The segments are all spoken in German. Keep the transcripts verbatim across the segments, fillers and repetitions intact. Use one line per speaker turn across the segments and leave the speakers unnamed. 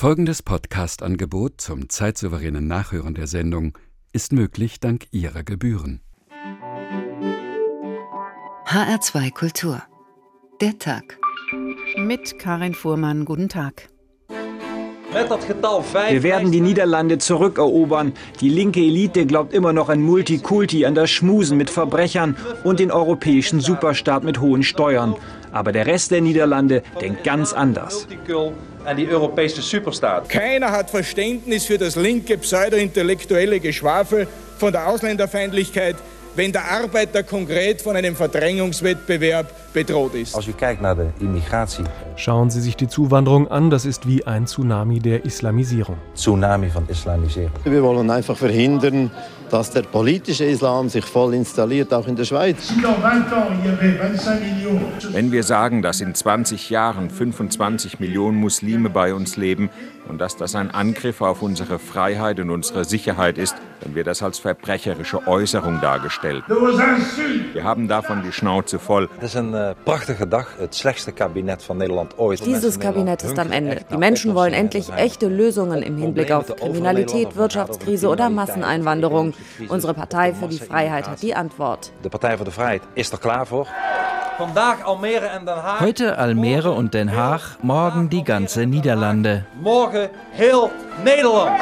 Folgendes Podcast-Angebot zum zeitsouveränen Nachhören der Sendung ist möglich dank Ihrer Gebühren.
H R zwei Kultur. Der Tag.
Mit Karin Fuhrmann, guten Tag.
Wir werden die Niederlande zurückerobern. Die linke Elite glaubt immer noch an Multikulti, an das Schmusen mit Verbrechern und den europäischen Superstaat mit hohen Steuern. Aber der Rest der Niederlande denkt ganz anders.
Keiner hat Verständnis für das linke pseudo-intellektuelle Geschwafel von der Ausländerfeindlichkeit, wenn der Arbeiter konkret von einem Verdrängungswettbewerb bedroht ist.
Schauen Sie sich die Zuwanderung an, das ist wie ein Tsunami der Islamisierung.
Tsunami von Islamisierung.
Wir wollen einfach verhindern, dass der politische Islam sich voll installiert, auch in der Schweiz.
Wenn wir sagen, dass in zwanzig Jahren fünfundzwanzig Millionen Muslime bei uns leben und dass das ein Angriff auf unsere Freiheit und unsere Sicherheit ist, dann wird das als verbrecherische Äußerung dargestellt. Wir haben davon die Schnauze voll.
Das ist ein äh, prachtiger Tag, das schlechteste Kabinett von Nederland ooit.
Dieses Kabinett ist am Ende. Die Menschen wollen endlich echte Lösungen im Hinblick auf Kriminalität, Wirtschaftskrise oder Masseneinwanderung. Unsere Partei für die Freiheit hat die Antwort.
Die Partei für die Freiheit ist er klaar voor.
Heute Almere und Den Haag, morgen die ganze Niederlande.
Morgen heel Nederland.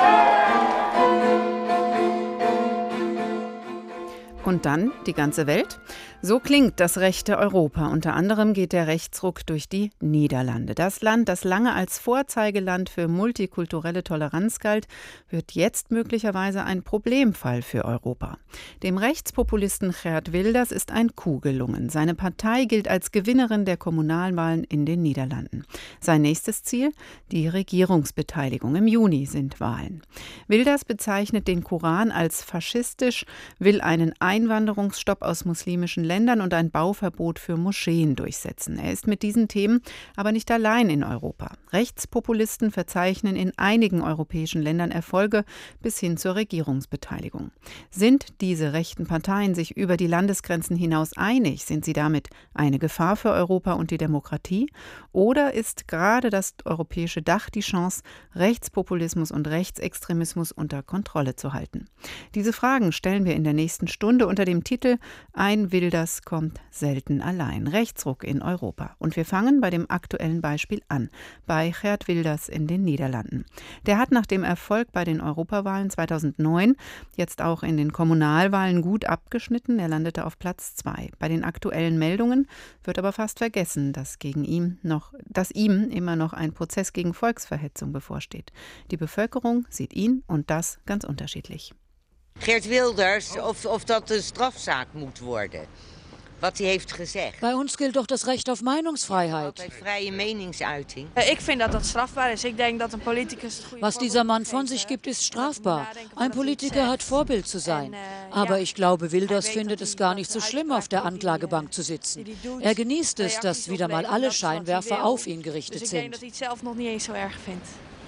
Und dann die ganze Welt? So klingt das rechte Europa. Unter anderem geht der Rechtsruck durch die Niederlande. Das Land, das lange als Vorzeigeland für multikulturelle Toleranz galt, wird jetzt möglicherweise ein Problemfall für Europa. Dem Rechtspopulisten Geert Wilders ist ein Coup gelungen. Seine Partei gilt als Gewinnerin der Kommunalwahlen in den Niederlanden. Sein nächstes Ziel? Die Regierungsbeteiligung. Im Juni sind Wahlen. Wilders bezeichnet den Koran als faschistisch, will einen Einwanderungsstopp aus muslimischen Ländern und ein Bauverbot für Moscheen durchsetzen. Er ist mit diesen Themen aber nicht allein in Europa. Rechtspopulisten verzeichnen in einigen europäischen Ländern Erfolge bis hin zur Regierungsbeteiligung. Sind diese rechten Parteien sich über die Landesgrenzen hinaus einig? Sind sie damit eine Gefahr für Europa und die Demokratie? Oder ist gerade das europäische Dach die Chance, Rechtspopulismus und Rechtsextremismus unter Kontrolle zu halten? Diese Fragen stellen wir in der nächsten Stunde unter dem Titel Ein Wilders kommt selten allein. Rechtsruck in Europa. Und wir fangen bei dem aktuellen Beispiel an, bei Geert Wilders in den Niederlanden. Der hat nach dem Erfolg bei den Europawahlen zweitausendneun jetzt auch in den Kommunalwahlen gut abgeschnitten. Er landete auf Platz zwei. Bei den aktuellen Meldungen wird aber fast vergessen, dass gegen ihm noch, dass ihm immer noch ein Prozess gegen Volksverhetzung bevorsteht. Die Bevölkerung sieht ihn und das ganz unterschiedlich.
Geert Wilders, of, of dat een strafzaak moet worden. Wat hij heeft gezegd.
Bei uns gilt doch das Recht auf Meinungsfreiheit.
Freie Meningsuiting.
Ich finde dat dat strafbaar is. Ik denk dat een politicus.
Was dieser Mann von sich gibt, ist strafbar. Ein Politiker hat Vorbild zu sein. Aber ich glaube, Wilders findet es gar nicht so schlimm, auf der Anklagebank zu sitzen. Er genießt es, dass wieder mal alle Scheinwerfer auf ihn gerichtet sind.
Ik denk dat hij het zelf nog niet eens zo erg vindt.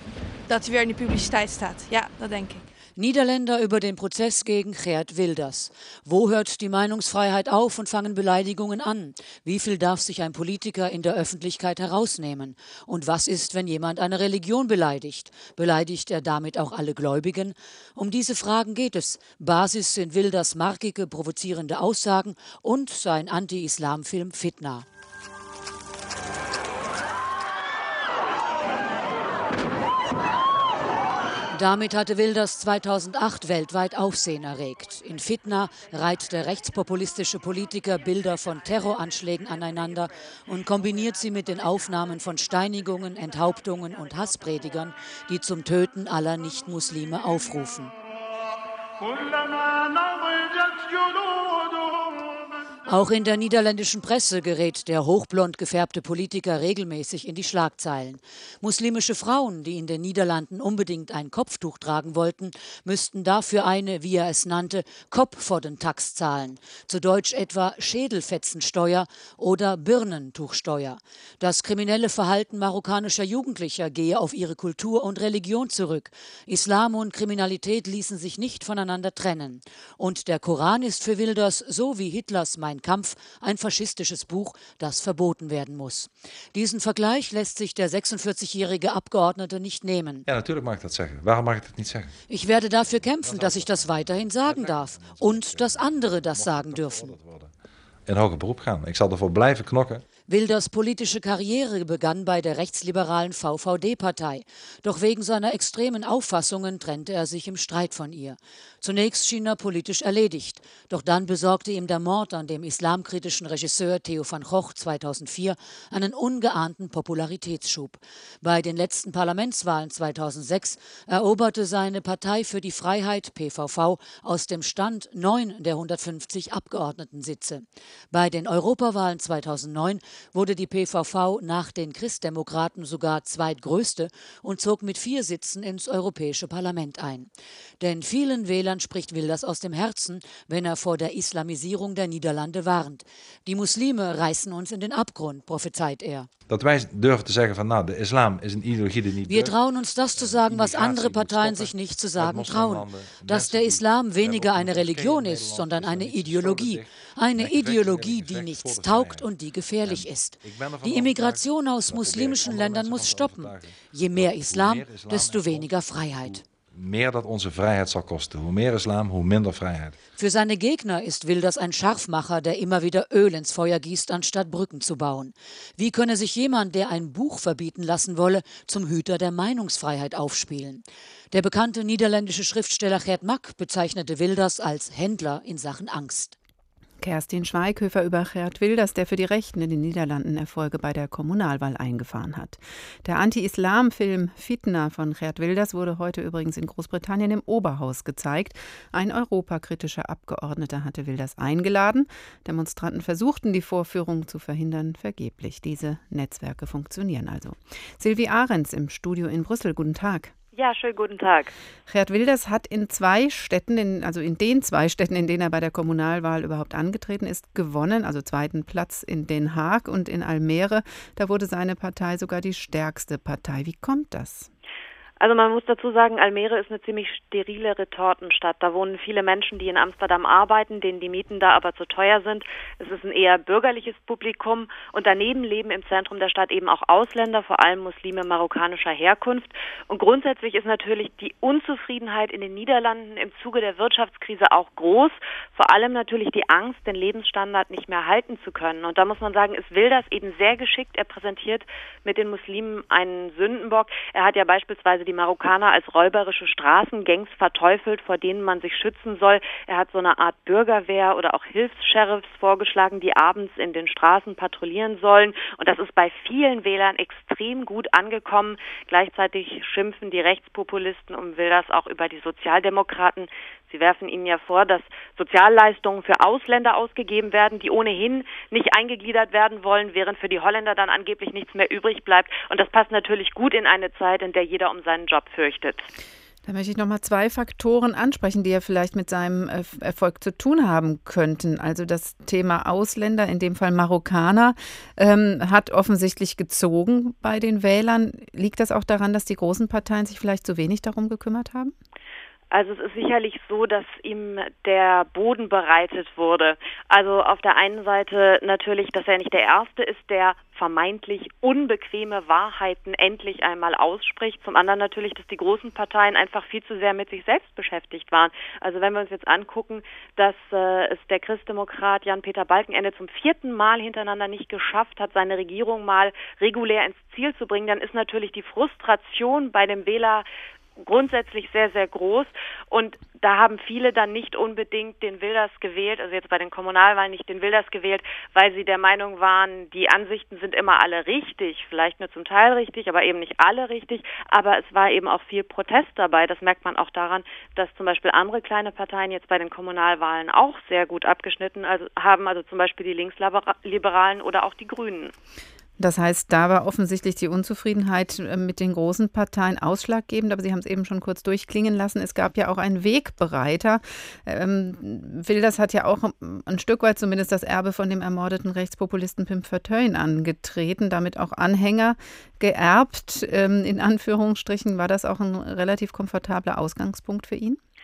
Dat hij weer in de publiciteit staat. Ja, dat denk ik.
Niederländer über den Prozess gegen Geert Wilders. Wo hört die Meinungsfreiheit auf und fangen Beleidigungen an? Wie viel darf sich ein Politiker in der Öffentlichkeit herausnehmen? Und was ist, wenn jemand eine Religion beleidigt? Beleidigt er damit auch alle Gläubigen? Um diese Fragen geht es. Basis sind Wilders markige, provozierende Aussagen und sein Anti-Islam-Film Fitna. Damit hatte Wilders zweitausendacht weltweit Aufsehen erregt. In Fitna reiht der rechtspopulistische Politiker Bilder von Terroranschlägen aneinander und kombiniert sie mit den Aufnahmen von Steinigungen, Enthauptungen und Hasspredigern, die zum Töten aller Nichtmuslime aufrufen. Auch in der niederländischen Presse gerät der hochblond gefärbte Politiker regelmäßig in die Schlagzeilen. Muslimische Frauen, die in den Niederlanden unbedingt ein Kopftuch tragen wollten, müssten dafür eine, wie er es nannte, Kopfvoddentax zahlen. Zu Deutsch etwa Schädelfetzensteuer oder Birnentuchsteuer. Das kriminelle Verhalten marokkanischer Jugendlicher gehe auf ihre Kultur und Religion zurück. Islam und Kriminalität ließen sich nicht voneinander trennen. Und der Koran ist für Wilders, so wie Hitlers Mein Kampf ein faschistisches Buch, das verboten werden muss. Diesen Vergleich lässt sich der sechsundvierzigjährige Abgeordnete nicht nehmen.
Ja, natürlich mag ich das sagen. Warum mag ich das nicht sagen?
Ich werde dafür kämpfen, dass ich das weiterhin sagen darf und dass andere das sagen dürfen.
In hoger Beroep gaan. Ik zal ervoor blijven knokken.
Wilders politische Karriere begann bei der rechtsliberalen V V D-Partei. Doch wegen seiner extremen Auffassungen trennte er sich im Streit von ihr. Zunächst schien er politisch erledigt. Doch dann besorgte ihm der Mord an dem islamkritischen Regisseur Theo van Gogh zweitausendvier einen ungeahnten Popularitätsschub. Bei den letzten Parlamentswahlen zweitausendsechs eroberte seine Partei für die Freiheit P V V aus dem Stand neun der hundertfünfzig Abgeordnetensitze. Bei den Europawahlen zweitausendneun wurde die P V V nach den Christdemokraten sogar zweitgrößte und zog mit vier Sitzen ins Europäische Parlament ein. Denn vielen Wählern spricht Wilders aus dem Herzen, wenn er vor der Islamisierung der Niederlande warnt. Die Muslime reißen uns in den Abgrund, prophezeit er.
Dat wij durven te zeggen van, nou, de islam is een ideologie die niet
Wir trauen uns das zu sagen, was andere Parteien sich nicht zu sagen trauen. Dass der Islam weniger eine Religion ist, sondern eine Ideologie. Eine Ideologie, die nichts taugt und die gefährlich ist. Die Immigration aus muslimischen Ländern muss stoppen. Je mehr Islam, desto weniger Freiheit.
Meer dat onze vrijheid zal kosten. Hoe meer islam, hoe minder vrijheid.
Für seine Gegner ist Wilders ein Scharfmacher, der immer wieder Öl ins Feuer gießt, anstatt Brücken zu bauen. Wie könne sich jemand, der ein Buch verbieten lassen wolle, zum Hüter der Meinungsfreiheit aufspielen? Der bekannte niederländische Schriftsteller Gert Mak bezeichnete Wilders als Händler in Sachen Angst.
Kerstin Schweighöfer über Geert Wilders, der für die Rechten in den Niederlanden Erfolge bei der Kommunalwahl eingefahren hat. Der Anti-Islam-Film Fitna von Geert Wilders wurde heute übrigens in Großbritannien im Oberhaus gezeigt. Ein europakritischer Abgeordneter hatte Wilders eingeladen. Demonstranten versuchten, die Vorführung zu verhindern, vergeblich. Diese Netzwerke funktionieren also. Silvi Ahrens im Studio in Brüssel. Guten Tag.
Ja, schönen guten Tag.
Geert Wilders hat in zwei Städten, in, also in den zwei Städten, in denen er bei der Kommunalwahl überhaupt angetreten ist, gewonnen. Also zweiten Platz in Den Haag und in Almere. Da wurde seine Partei sogar die stärkste Partei. Wie kommt das?
Also man muss dazu sagen, Almere ist eine ziemlich sterile Retortenstadt. Da wohnen viele Menschen, die in Amsterdam arbeiten, denen die Mieten da aber zu teuer sind. Es ist ein eher bürgerliches Publikum und daneben leben im Zentrum der Stadt eben auch Ausländer, vor allem Muslime marokkanischer Herkunft. Und grundsätzlich ist natürlich die Unzufriedenheit in den Niederlanden im Zuge der Wirtschaftskrise auch groß. Vor allem natürlich die Angst, den Lebensstandard nicht mehr halten zu können. Und da muss man sagen, ist Wilders eben sehr geschickt. Er präsentiert mit den Muslimen einen Sündenbock. Er hat ja beispielsweise die die Marokkaner als räuberische Straßengangs verteufelt, vor denen man sich schützen soll. Er hat so eine Art Bürgerwehr oder auch Hilfs-Sheriffs vorgeschlagen, die abends in den Straßen patrouillieren sollen. Und das ist bei vielen Wählern extrem gut angekommen. Gleichzeitig schimpfen die Rechtspopulisten um Wilders auch über die Sozialdemokraten. Sie werfen ihnen ja vor, dass Sozialleistungen für Ausländer ausgegeben werden, die ohnehin nicht eingegliedert werden wollen, während für die Holländer dann angeblich nichts mehr übrig bleibt. Und das passt natürlich gut in eine Zeit, in der jeder um seinen Job fürchtet.
Da möchte ich noch mal zwei Faktoren ansprechen, die ja vielleicht mit seinem Erfolg zu tun haben könnten. Also das Thema Ausländer, in dem Fall Marokkaner, ähm, hat offensichtlich gezogen bei den Wählern. Liegt das auch daran, dass die großen Parteien sich vielleicht zu wenig darum gekümmert haben?
Also es ist sicherlich so, dass ihm der Boden bereitet wurde. Also auf der einen Seite natürlich, dass er nicht der Erste ist, der vermeintlich unbequeme Wahrheiten endlich einmal ausspricht. Zum anderen natürlich, dass die großen Parteien einfach viel zu sehr mit sich selbst beschäftigt waren. Also wenn wir uns jetzt angucken, dass äh, es der Christdemokrat Jan-Peter Balkenende zum vierten Mal hintereinander nicht geschafft hat, seine Regierung mal regulär ins Ziel zu bringen, dann ist natürlich die Frustration bei dem Wähler grundsätzlich sehr, sehr groß und da haben viele dann nicht unbedingt den Wilders gewählt, also jetzt bei den Kommunalwahlen nicht den Wilders gewählt, weil sie der Meinung waren, die Ansichten sind immer alle richtig, vielleicht nur zum Teil richtig, aber eben nicht alle richtig, aber es war eben auch viel Protest dabei, das merkt man auch daran, dass zum Beispiel andere kleine Parteien jetzt bei den Kommunalwahlen auch sehr gut abgeschnitten also haben, also zum Beispiel die Linksliberalen oder auch die Grünen.
Das heißt, da war offensichtlich die Unzufriedenheit mit den großen Parteien ausschlaggebend, aber Sie haben es eben schon kurz durchklingen lassen. Es gab ja auch einen Wegbereiter. Ähm, Wilders hat ja auch ein Stück weit zumindest das Erbe von dem ermordeten Rechtspopulisten Pim Fortuyn angetreten, damit auch Anhänger geerbt. Ähm, in Anführungsstrichen war das auch ein relativ komfortabler Ausgangspunkt für ihn?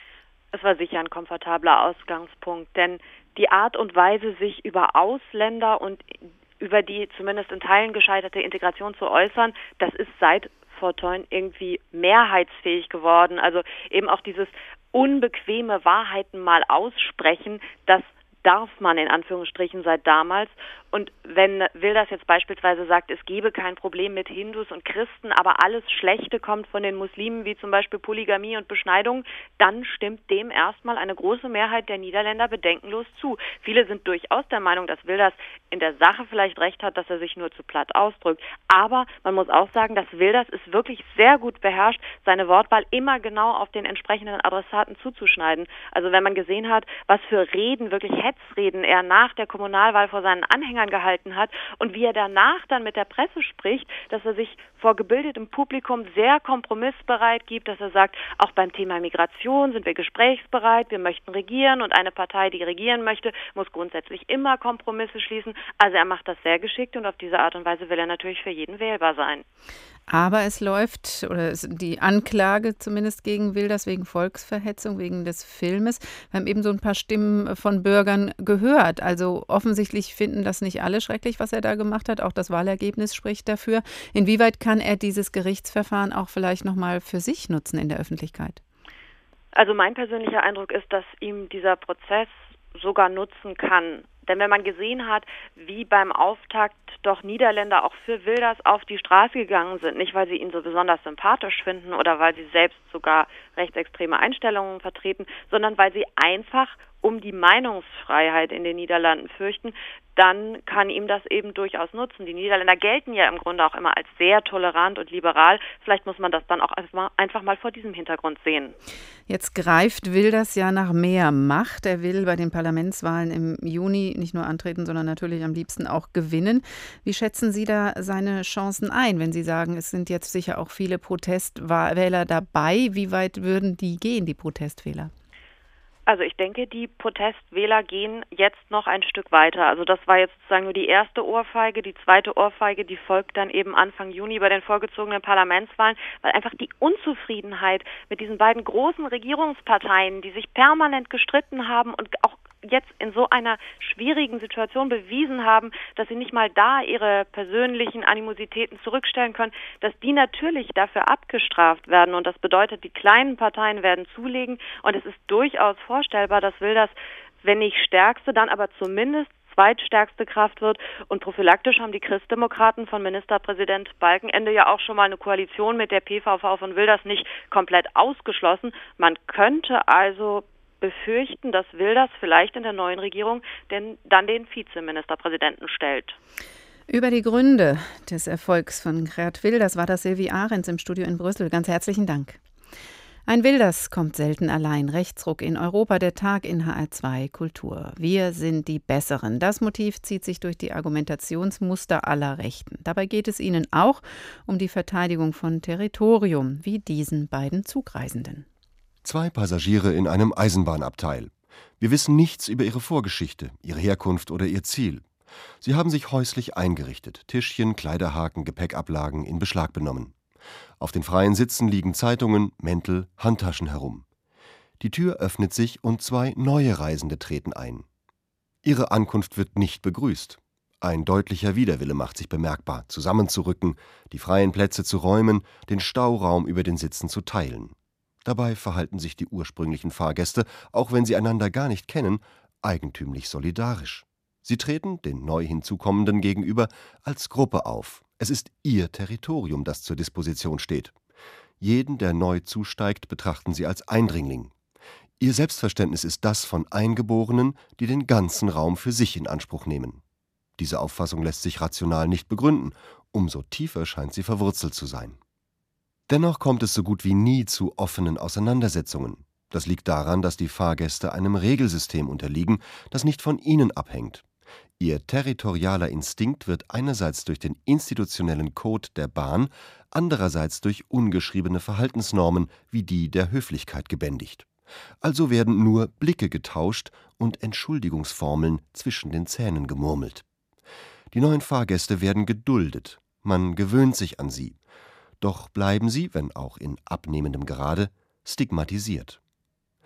Es war sicher ein komfortabler Ausgangspunkt, denn die Art und Weise, sich über Ausländer und über die zumindest in Teilen gescheiterte Integration zu äußern, das ist seit Fortuyn irgendwie mehrheitsfähig geworden. Also eben auch dieses unbequeme Wahrheiten mal aussprechen, das darf man in Anführungsstrichen seit damals. Und wenn Wilders jetzt beispielsweise sagt, es gebe kein Problem mit Hindus und Christen, aber alles Schlechte kommt von den Muslimen, wie zum Beispiel Polygamie und Beschneidung, dann stimmt dem erstmal eine große Mehrheit der Niederländer bedenkenlos zu. Viele sind durchaus der Meinung, dass Wilders in der Sache vielleicht recht hat, dass er sich nur zu platt ausdrückt. Aber man muss auch sagen, dass Wilders es wirklich sehr gut beherrscht, seine Wortwahl immer genau auf den entsprechenden Adressaten zuzuschneiden. Also wenn man gesehen hat, was für Reden, wirklich Hetzreden er nach der Kommunalwahl vor seinen Anhängern gehalten hat und wie er danach dann mit der Presse spricht, dass er sich vor gebildetem Publikum sehr kompromissbereit gibt, dass er sagt, auch beim Thema Migration sind wir gesprächsbereit, wir möchten regieren und eine Partei, die regieren möchte, muss grundsätzlich immer Kompromisse schließen. Also er macht das sehr geschickt und auf diese Art und Weise will er natürlich für jeden wählbar sein.
Aber es läuft, oder die Anklage zumindest gegen Wilders wegen Volksverhetzung, wegen des Filmes. Wir haben eben so ein paar Stimmen von Bürgern gehört. Also offensichtlich finden das nicht alle schrecklich, was er da gemacht hat. Auch das Wahlergebnis spricht dafür. Inwieweit kann er dieses Gerichtsverfahren auch vielleicht nochmal für sich nutzen in der Öffentlichkeit?
Also mein persönlicher Eindruck ist, dass ihm dieser Prozess sogar nutzen kann. Denn wenn man gesehen hat, wie beim Auftakt doch Niederländer auch für Wilders auf die Straße gegangen sind, nicht weil sie ihn so besonders sympathisch finden oder weil sie selbst sogar rechtsextreme Einstellungen vertreten, sondern weil sie einfach um die Meinungsfreiheit in den Niederlanden fürchten, dann kann ihm das eben durchaus nutzen. Die Niederländer gelten ja im Grunde auch immer als sehr tolerant und liberal. Vielleicht muss man das dann auch einfach mal vor diesem Hintergrund sehen.
Jetzt greift Wilders ja nach mehr Macht. Er will bei den Parlamentswahlen im Juni nicht nur antreten, sondern natürlich am liebsten auch gewinnen. Wie schätzen Sie da seine Chancen ein, wenn Sie sagen, es sind jetzt sicher auch viele Protestwähler dabei? Wie weit würden die gehen, die Protestwähler?
Also ich denke, die Protestwähler gehen jetzt noch ein Stück weiter. Also das war jetzt sozusagen nur die erste Ohrfeige. Die zweite Ohrfeige, die folgt dann eben Anfang Juni bei den vorgezogenen Parlamentswahlen, weil einfach die Unzufriedenheit mit diesen beiden großen Regierungsparteien, die sich permanent gestritten haben und auch jetzt in so einer schwierigen Situation bewiesen haben, dass sie nicht mal da ihre persönlichen Animositäten zurückstellen können, dass die natürlich dafür abgestraft werden. Und das bedeutet, die kleinen Parteien werden zulegen. Und es ist durchaus vorstellbar, dass Wilders, wenn nicht stärkste, dann aber zumindest zweitstärkste Kraft wird. Und prophylaktisch haben die Christdemokraten von Ministerpräsident Balkenende ja auch schon mal eine Koalition mit der P V V von Wilders nicht komplett ausgeschlossen. Man könnte also befürchten, dass Wilders vielleicht in der neuen Regierung denn dann den Vizeministerpräsidenten stellt.
Über die Gründe des Erfolgs von Geert Wilders war das Sylvie Ahrens im Studio in Brüssel. Ganz herzlichen Dank. Ein Wilders kommt selten allein. Rechtsruck in Europa, der Tag in H R zwei Kultur. Wir sind die Besseren. Das Motiv zieht sich durch die Argumentationsmuster aller Rechten. Dabei geht es ihnen auch um die Verteidigung von Territorium, wie diesen beiden Zugreisenden.
Zwei Passagiere in einem Eisenbahnabteil. Wir wissen nichts über ihre Vorgeschichte, ihre Herkunft oder ihr Ziel. Sie haben sich häuslich eingerichtet, Tischchen, Kleiderhaken, Gepäckablagen in Beschlag benommen. Auf den freien Sitzen liegen Zeitungen, Mäntel, Handtaschen herum. Die Tür öffnet sich und zwei neue Reisende treten ein. Ihre Ankunft wird nicht begrüßt. Ein deutlicher Widerwille macht sich bemerkbar, zusammenzurücken, die freien Plätze zu räumen, den Stauraum über den Sitzen zu teilen. Dabei verhalten sich die ursprünglichen Fahrgäste, auch wenn sie einander gar nicht kennen, eigentümlich solidarisch. Sie treten den neu Hinzukommenden gegenüber als Gruppe auf. Es ist ihr Territorium, das zur Disposition steht. Jeden, der neu zusteigt, betrachten sie als Eindringling. Ihr Selbstverständnis ist das von Eingeborenen, die den ganzen Raum für sich in Anspruch nehmen. Diese Auffassung lässt sich rational nicht begründen, umso tiefer scheint sie verwurzelt zu sein. Dennoch kommt es so gut wie nie zu offenen Auseinandersetzungen. Das liegt daran, dass die Fahrgäste einem Regelsystem unterliegen, das nicht von ihnen abhängt. Ihr territorialer Instinkt wird einerseits durch den institutionellen Code der Bahn, andererseits durch ungeschriebene Verhaltensnormen wie die der Höflichkeit gebändigt. Also werden nur Blicke getauscht und Entschuldigungsformeln zwischen den Zähnen gemurmelt. Die neuen Fahrgäste werden geduldet, man gewöhnt sich an sie. Doch bleiben sie, wenn auch in abnehmendem Grade, stigmatisiert.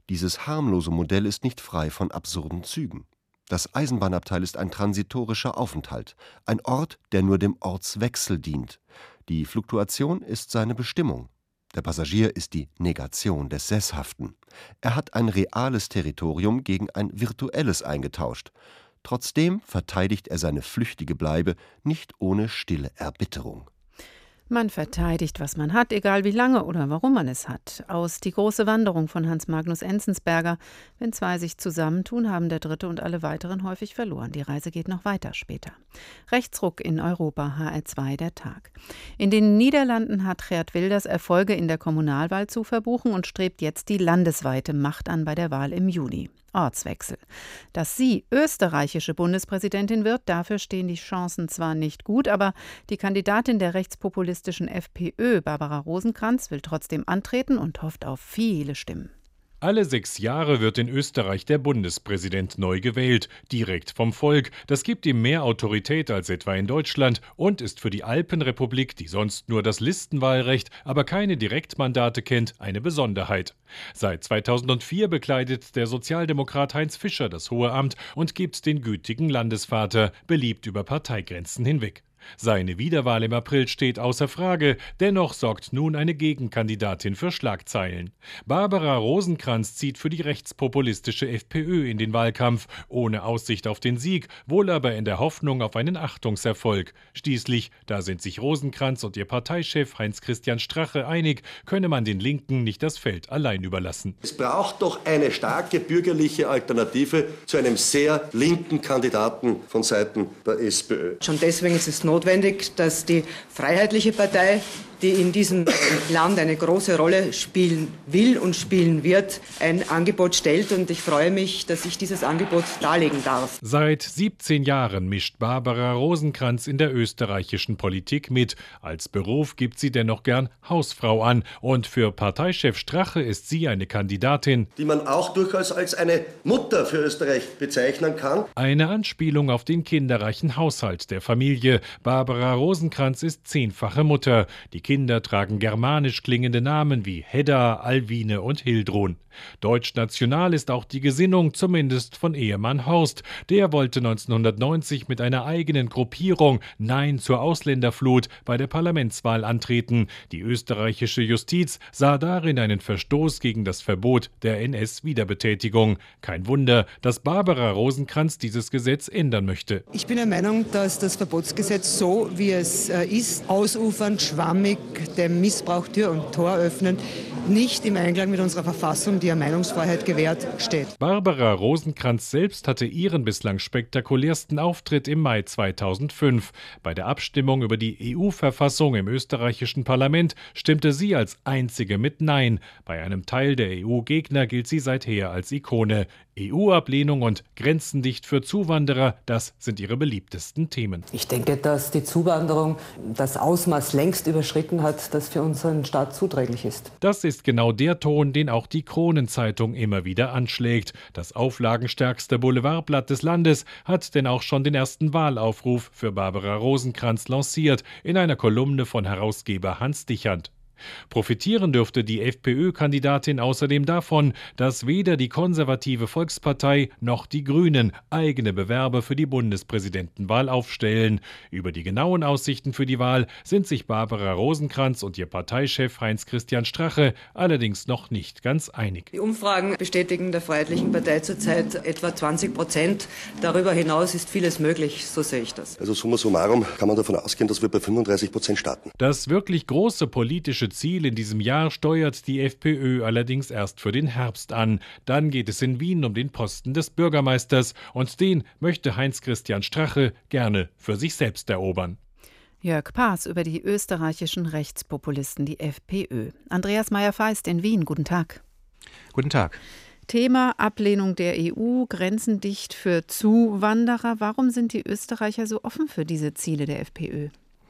Dieses harmlose Modell ist nicht frei von absurden Zügen. Das Eisenbahnabteil ist ein transitorischer Aufenthalt, ein Ort, der nur dem Ortswechsel dient. Die Fluktuation ist seine Bestimmung. Der Passagier ist die Negation des Sesshaften. Er hat ein reales Territorium gegen ein virtuelles eingetauscht. Trotzdem verteidigt er seine flüchtige Bleibe nicht ohne stille Erbitterung.
Man verteidigt, was man hat, egal wie lange oder warum man es hat. Aus Die große Wanderung von Hans Magnus Enzensberger. Wenn zwei sich zusammentun, haben der Dritte und alle weiteren häufig verloren. Die Reise geht noch weiter später. Rechtsruck in Europa, H R zwei, der Tag. In den Niederlanden hat Geert Wilders Erfolge in der Kommunalwahl zu verbuchen und strebt jetzt die landesweite Macht an bei der Wahl im Juni. Ortswechsel. Dass sie österreichische Bundespräsidentin wird, dafür stehen die Chancen zwar nicht gut, aber die Kandidatin der rechtspopulistischen FPÖ, Barbara Rosenkrantz, will trotzdem antreten und hofft auf viele Stimmen.
Alle sechs Jahre wird in Österreich der Bundespräsident neu gewählt, direkt vom Volk. Das gibt ihm mehr Autorität als etwa in Deutschland und ist für die Alpenrepublik, die sonst nur das Listenwahlrecht, aber keine Direktmandate kennt, eine Besonderheit. Seit zweitausendvier bekleidet der Sozialdemokrat Heinz Fischer das hohe Amt und gibt den gütigen Landesvater, beliebt über Parteigrenzen hinweg. Seine Wiederwahl im April steht außer Frage, dennoch sorgt nun eine Gegenkandidatin für Schlagzeilen. Barbara Rosenkrantz zieht für die rechtspopulistische FPÖ in den Wahlkampf, ohne Aussicht auf den Sieg, wohl aber in der Hoffnung auf einen Achtungserfolg. Schließlich, da sind sich Rosenkrantz und ihr Parteichef Heinz-Christian Strache einig, könne man den Linken nicht das Feld allein überlassen.
Es braucht doch eine starke bürgerliche Alternative zu einem sehr linken Kandidaten von Seiten der SPÖ.
Schon deswegen ist es notwendig, dass die Freiheitliche Partei, die in diesem Land eine große Rolle spielen will und spielen wird, ein Angebot stellt. Und ich freue mich, dass ich dieses Angebot darlegen darf.
Seit siebzehn Jahren mischt Barbara Rosenkrantz in der österreichischen Politik mit. Als Beruf gibt sie dennoch gern Hausfrau an. Und für Parteichef Strache ist sie eine Kandidatin,
die man auch durchaus als eine Mutter für Österreich bezeichnen kann.
Eine Anspielung auf den kinderreichen Haushalt der Familie. Barbara Rosenkrantz ist zehnfache Mutter. Die Kinder tragen germanisch klingende Namen wie Hedda, Alwine und Hildrun. Deutschnational ist auch die Gesinnung, zumindest von Ehemann Horst. Der wollte neunzehnhundertneunzig mit einer eigenen Gruppierung Nein zur Ausländerflut bei der Parlamentswahl antreten. Die österreichische Justiz sah darin einen Verstoß gegen das Verbot der N S-Wiederbetätigung. Kein Wunder, dass Barbara Rosenkrantz dieses Gesetz ändern möchte.
Ich bin der Meinung, dass das Verbotsgesetz so, wie es äh, ist, ausufernd, schwammig, dem Missbrauch Tür und Tor öffnen, nicht im Einklang mit unserer Verfassung, die ja Meinungsfreiheit gewährt, steht.
Barbara Rosenkrantz selbst hatte ihren bislang spektakulärsten Auftritt im Mai zweitausendfünf. Bei der Abstimmung über die E U-Verfassung im österreichischen Parlament stimmte sie als einzige mit Nein. Bei einem Teil der E U-Gegner gilt sie seither als Ikone. E U-Ablehnung und Grenzen dicht für Zuwanderer, das sind ihre beliebtesten Themen.
Ich denke, dass die Zuwanderung das Ausmaß längst überschritten hat, das für unseren Staat zuträglich ist.
Das ist genau der Ton, den auch die Kronenzeitung immer wieder anschlägt. Das auflagenstärkste Boulevardblatt des Landes hat denn auch schon den ersten Wahlaufruf für Barbara Rosenkrantz lanciert, in einer Kolumne von Herausgeber Hans Dichand. Profitieren dürfte die FPÖ-Kandidatin außerdem davon, dass weder die konservative Volkspartei noch die Grünen eigene Bewerber für die Bundespräsidentenwahl aufstellen. Über die genauen Aussichten für die Wahl sind sich Barbara Rosenkrantz und ihr Parteichef Heinz-Christian Strache allerdings noch nicht ganz einig.
Die Umfragen bestätigen der Freiheitlichen Partei zurzeit etwa zwanzig Prozent. Darüber hinaus ist vieles möglich, so sehe ich das.
Also summa summarum kann man davon ausgehen, dass wir bei fünfunddreißig Prozent starten.
Das wirklich große politische Ziel in diesem Jahr steuert die FPÖ allerdings erst für den Herbst an. Dann geht es in Wien um den Posten des Bürgermeisters und den möchte Heinz-Christian Strache gerne für sich selbst erobern.
Jörg Paas über die österreichischen Rechtspopulisten, die FPÖ. Andreas Meyer-Feist in Wien, guten Tag.
Guten Tag.
Thema Ablehnung der E U, Grenzen dicht für Zuwanderer. Warum sind die Österreicher so offen für diese Ziele der FPÖ?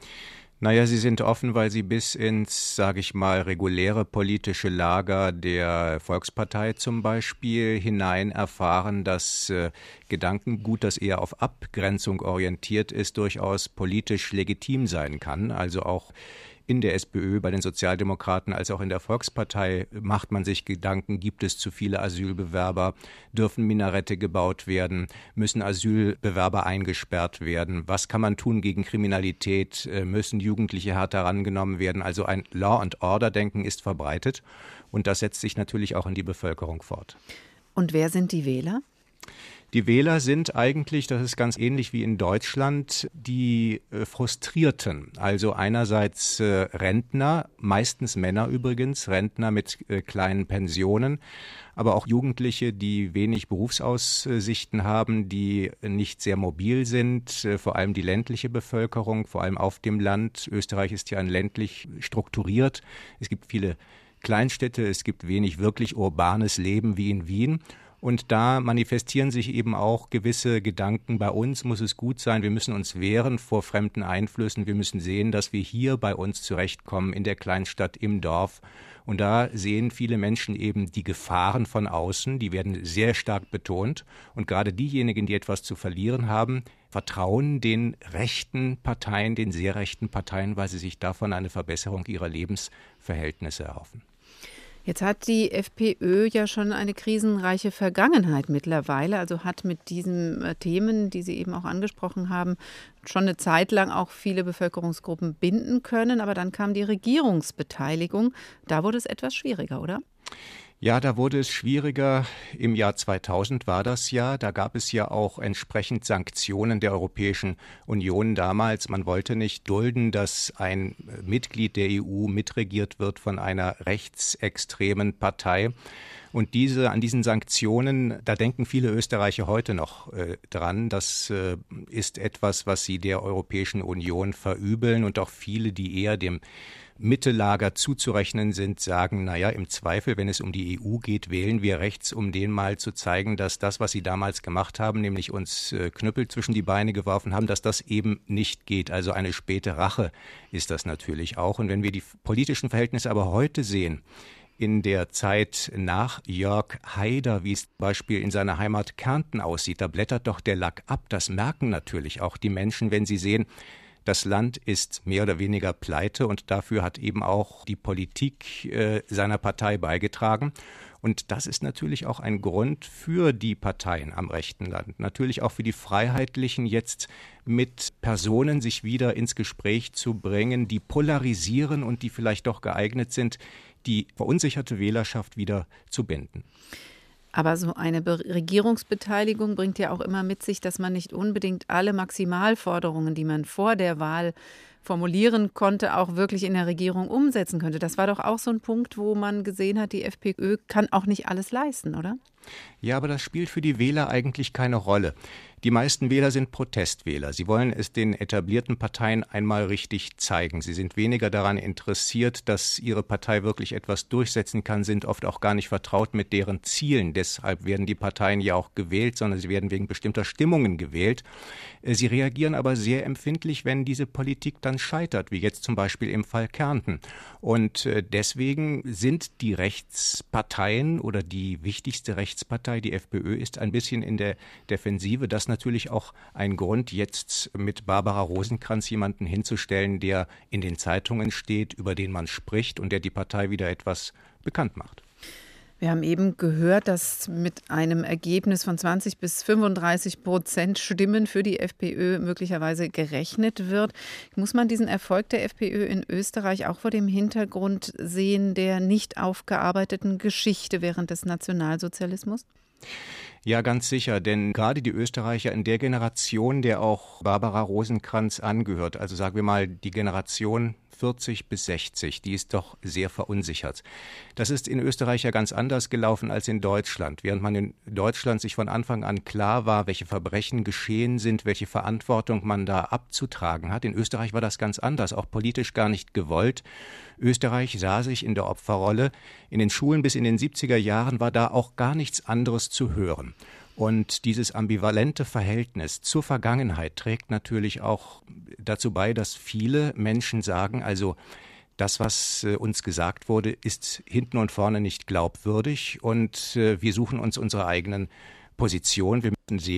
Naja, sie sind offen, weil sie bis ins, sage ich mal, reguläre politische Lager der Volkspartei zum Beispiel hinein erfahren, dass äh, Gedankengut, das eher auf Abgrenzung orientiert ist, durchaus politisch legitim sein kann. Also auch In der SPÖ, bei den Sozialdemokraten als auch in der Volkspartei macht man sich Gedanken, gibt es zu viele Asylbewerber, dürfen Minarette gebaut werden, müssen Asylbewerber eingesperrt werden, was kann man tun gegen Kriminalität, müssen Jugendliche härter herangenommen werden. Also ein Law-and-Order-Denken ist verbreitet und das setzt sich natürlich auch in die Bevölkerung fort.
Und wer sind die Wähler?
Die Wähler sind eigentlich, das ist ganz ähnlich wie in Deutschland, die äh, Frustrierten. Also einerseits äh, Rentner, meistens Männer übrigens, Rentner mit äh, kleinen Pensionen, aber auch Jugendliche, die wenig Berufsaussichten haben, die nicht sehr mobil sind, äh, vor allem die ländliche Bevölkerung, vor allem auf dem Land. Österreich ist ja ein ländlich strukturiert. Es gibt viele Kleinstädte, es gibt wenig wirklich urbanes Leben wie in Wien. Und da manifestieren sich eben auch gewisse Gedanken. Bei uns muss es gut sein, wir müssen uns wehren vor fremden Einflüssen. Wir müssen sehen, dass wir hier bei uns zurechtkommen, in der Kleinstadt, im Dorf. Und da sehen viele Menschen eben die Gefahren von außen, die werden sehr stark betont. Und gerade diejenigen, die etwas zu verlieren haben, vertrauen den rechten Parteien, den sehr rechten Parteien, weil sie sich davon eine Verbesserung ihrer Lebensverhältnisse erhoffen.
Jetzt hat die FPÖ ja schon eine krisenreiche Vergangenheit mittlerweile, also hat mit diesen äh, Themen, die Sie eben auch angesprochen haben, schon eine Zeit lang auch viele Bevölkerungsgruppen binden können. Aber dann kam die Regierungsbeteiligung. Da wurde es etwas schwieriger, oder?
Ja, da wurde es schwieriger. Im Jahr zweitausend war das ja. Da gab es ja auch entsprechend Sanktionen der Europäischen Union damals. Man wollte nicht dulden, dass ein Mitglied der E U mitregiert wird von einer rechtsextremen Partei. Und diese, an diesen Sanktionen, da denken viele Österreicher heute noch äh, dran. Das äh, ist etwas, was sie der Europäischen Union verübeln. Und auch viele, die eher dem Mittelager zuzurechnen sind, sagen, naja, im Zweifel, wenn es um die E U geht, wählen wir rechts, um denen mal zu zeigen, dass das, was sie damals gemacht haben, nämlich uns äh, Knüppel zwischen die Beine geworfen haben, dass das eben nicht geht. Also eine späte Rache ist das natürlich auch. Und wenn wir die politischen Verhältnisse aber heute sehen, in der Zeit nach Jörg Haider, wie es zum Beispiel in seiner Heimat Kärnten aussieht, da blättert doch der Lack ab. Das merken natürlich auch die Menschen, wenn sie sehen, das Land ist mehr oder weniger pleite und dafür hat eben auch die Politik äh, seiner Partei beigetragen. Und das ist natürlich auch ein Grund für die Parteien am rechten Land, natürlich auch für die Freiheitlichen, jetzt mit Personen sich wieder ins Gespräch zu bringen, die polarisieren und die vielleicht doch geeignet sind, die verunsicherte Wählerschaft wieder zu binden.
Aber so eine Be- Regierungsbeteiligung bringt ja auch immer mit sich, dass man nicht unbedingt alle Maximalforderungen, die man vor der Wahl formulieren konnte, auch wirklich in der Regierung umsetzen könnte. Das war doch auch so ein Punkt, wo man gesehen hat, die FPÖ kann auch nicht alles leisten, oder?
Ja, aber das spielt für die Wähler eigentlich keine Rolle. Die meisten Wähler sind Protestwähler. Sie wollen es den etablierten Parteien einmal richtig zeigen. Sie sind weniger daran interessiert, dass ihre Partei wirklich etwas durchsetzen kann, sind oft auch gar nicht vertraut mit deren Zielen. Deshalb werden die Parteien ja auch gewählt, sondern sie werden wegen bestimmter Stimmungen gewählt. Sie reagieren aber sehr empfindlich, wenn diese Politik dann scheitert, wie jetzt zum Beispiel im Fall Kärnten. Und deswegen sind die Rechtsparteien oder die wichtigste Rechtspartei, die FPÖ, ist ein bisschen in der Defensive. Das natürlich auch ein Grund, jetzt mit Barbara Rosenkranz jemanden hinzustellen, der in den Zeitungen steht, über den man spricht und der die Partei wieder etwas bekannt macht.
Wir haben eben gehört, dass mit einem Ergebnis von zwanzig bis fünfunddreißig Prozent Stimmen für die FPÖ möglicherweise gerechnet wird. Muss man diesen Erfolg der FPÖ in Österreich auch vor dem Hintergrund sehen der nicht aufgearbeiteten Geschichte während des Nationalsozialismus?
Ja, ganz sicher, denn gerade die Österreicher in der Generation, der auch Barbara Rosenkranz angehört, also sagen wir mal die Generation vierzig bis sechzig, die ist doch sehr verunsichert. Das ist in Österreich ja ganz anders gelaufen als in Deutschland. Während man in Deutschland sich von Anfang an klar war, welche Verbrechen geschehen sind, welche Verantwortung man da abzutragen hat. In Österreich war das ganz anders, auch politisch gar nicht gewollt. Österreich sah sich in der Opferrolle. In den Schulen bis in den siebziger Jahren war da auch gar nichts anderes zu hören. Und dieses ambivalente Verhältnis zur Vergangenheit trägt natürlich auch dazu bei, dass viele Menschen sagen, also das, was uns gesagt wurde, ist hinten und vorne nicht glaubwürdig und wir suchen uns unsere eigenen Position. Wir müssen sehen,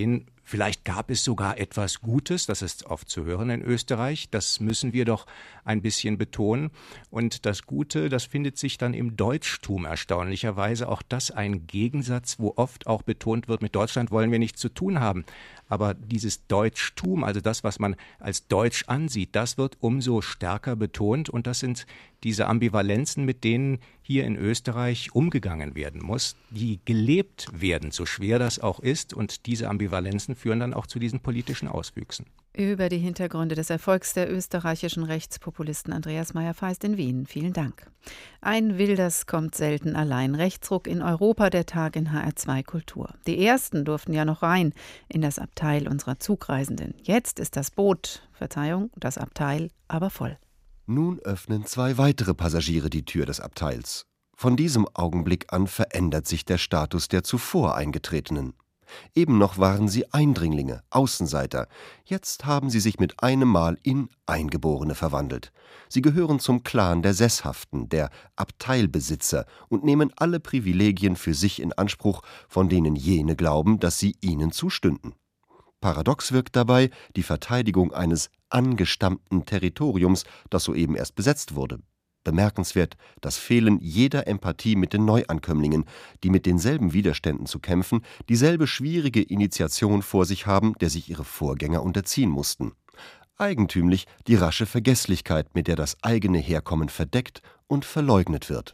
Vielleicht gab es sogar etwas Gutes, das ist oft zu hören in Österreich, das müssen wir doch ein bisschen betonen. Und das Gute, das findet sich dann im Deutschtum erstaunlicherweise. Auch das ein Gegensatz, wo oft auch betont wird, mit Deutschland wollen wir nichts zu tun haben. Aber dieses Deutschtum, also das, was man als Deutsch ansieht, das wird umso stärker betont. Und das sind diese Ambivalenzen, mit denen hier in Österreich umgegangen werden muss, die gelebt werden, so schwer das auch ist. Und diese Ambivalenzen führen dann auch zu diesen politischen Auswüchsen.
Über die Hintergründe des Erfolgs der österreichischen Rechtspopulisten Andreas Meyer-Feist in Wien. Vielen Dank. Ein Wilders kommt selten allein. Rechtsruck in Europa, der Tag in H R zwei Kultur. Die ersten durften ja noch rein in das Abteil unserer Zugreisenden. Jetzt ist das Boot, Verzeihung, das Abteil, aber voll.
Nun öffnen zwei weitere Passagiere die Tür des Abteils. Von diesem Augenblick an verändert sich der Status der zuvor Eingetretenen. Eben noch waren sie Eindringlinge, Außenseiter. Jetzt haben sie sich mit einem Mal in Eingeborene verwandelt. Sie gehören zum Clan der Sesshaften, der Abteilbesitzer und nehmen alle Privilegien für sich in Anspruch, von denen jene glauben, dass sie ihnen zustünden. Paradox wirkt dabei die Verteidigung eines angestammten Territoriums, das soeben erst besetzt wurde. Bemerkenswert das Fehlen jeder Empathie mit den Neuankömmlingen, die mit denselben Widerständen zu kämpfen, dieselbe schwierige Initiation vor sich haben, der sich ihre Vorgänger unterziehen mussten. Eigentümlich die rasche Vergesslichkeit, mit der das eigene Herkommen verdeckt und verleugnet wird.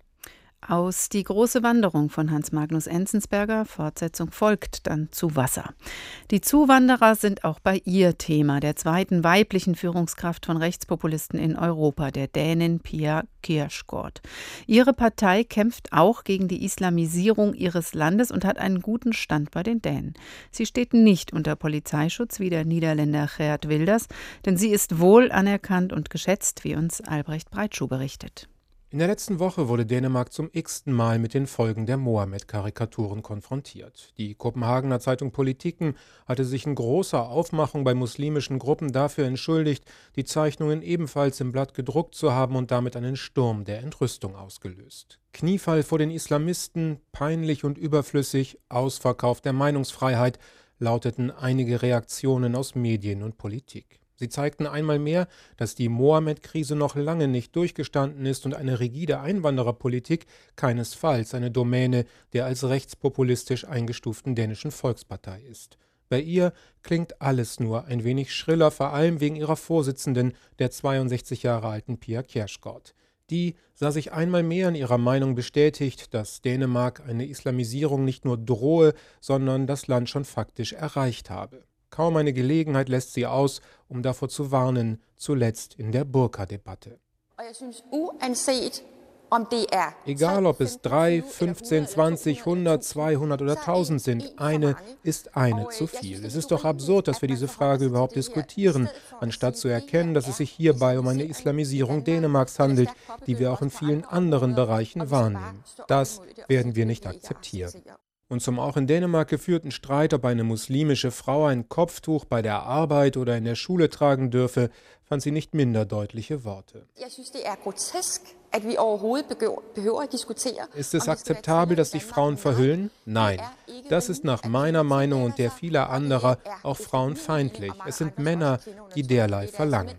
Aus Die große Wanderung von Hans Magnus Enzensberger, Fortsetzung folgt dann zu Wasser. Die Zuwanderer sind auch bei ihr Thema, der zweiten weiblichen Führungskraft von Rechtspopulisten in Europa, der Dänin Pia Kjærsgaard. Ihre Partei kämpft auch gegen die Islamisierung ihres Landes und hat einen guten Stand bei den Dänen. Sie steht nicht unter Polizeischutz wie der Niederländer Geert Wilders, denn sie ist wohl anerkannt und geschätzt, wie uns Albrecht Breitschuh berichtet.
In der letzten Woche wurde Dänemark zum x-ten Mal mit den Folgen der Mohammed-Karikaturen konfrontiert. Die Kopenhagener Zeitung Politiken hatte sich in großer Aufmachung bei muslimischen Gruppen dafür entschuldigt, die Zeichnungen ebenfalls im Blatt gedruckt zu haben und damit einen Sturm der Entrüstung ausgelöst. Kniefall vor den Islamisten, peinlich und überflüssig, Ausverkauf der Meinungsfreiheit, lauteten einige Reaktionen aus Medien und Politik. Sie zeigten einmal mehr, dass die Mohammed-Krise noch lange nicht durchgestanden ist und eine rigide Einwandererpolitik keinesfalls eine Domäne der als rechtspopulistisch eingestuften dänischen Volkspartei ist. Bei ihr klingt alles nur ein wenig schriller, vor allem wegen ihrer Vorsitzenden, der zweiundsechzig Jahre alten Pia Kjærsgaard. Die sah sich einmal mehr in ihrer Meinung bestätigt, dass Dänemark eine Islamisierung nicht nur drohe, sondern das Land schon faktisch erreicht habe. Kaum eine Gelegenheit lässt sie aus, um davor zu warnen, zuletzt in der Burka-Debatte. Egal ob es drei, fünfzehn, zwanzig, hundert, zweihundert oder tausend sind, eine ist eine zu viel. Es ist doch absurd, dass wir diese Frage überhaupt diskutieren, anstatt zu erkennen, dass es sich hierbei um eine Islamisierung Dänemarks handelt, die wir auch in vielen anderen Bereichen wahrnehmen. Das werden wir nicht akzeptieren. Und zum auch in Dänemark geführten Streit, ob eine muslimische Frau ein Kopftuch bei der Arbeit oder in der Schule tragen dürfe, fand sie nicht minder deutliche Worte. Ist es akzeptabel, dass sich Frauen verhüllen? Nein. Das ist nach meiner Meinung und der vieler anderer auch frauenfeindlich. Es sind Männer, die derlei verlangen.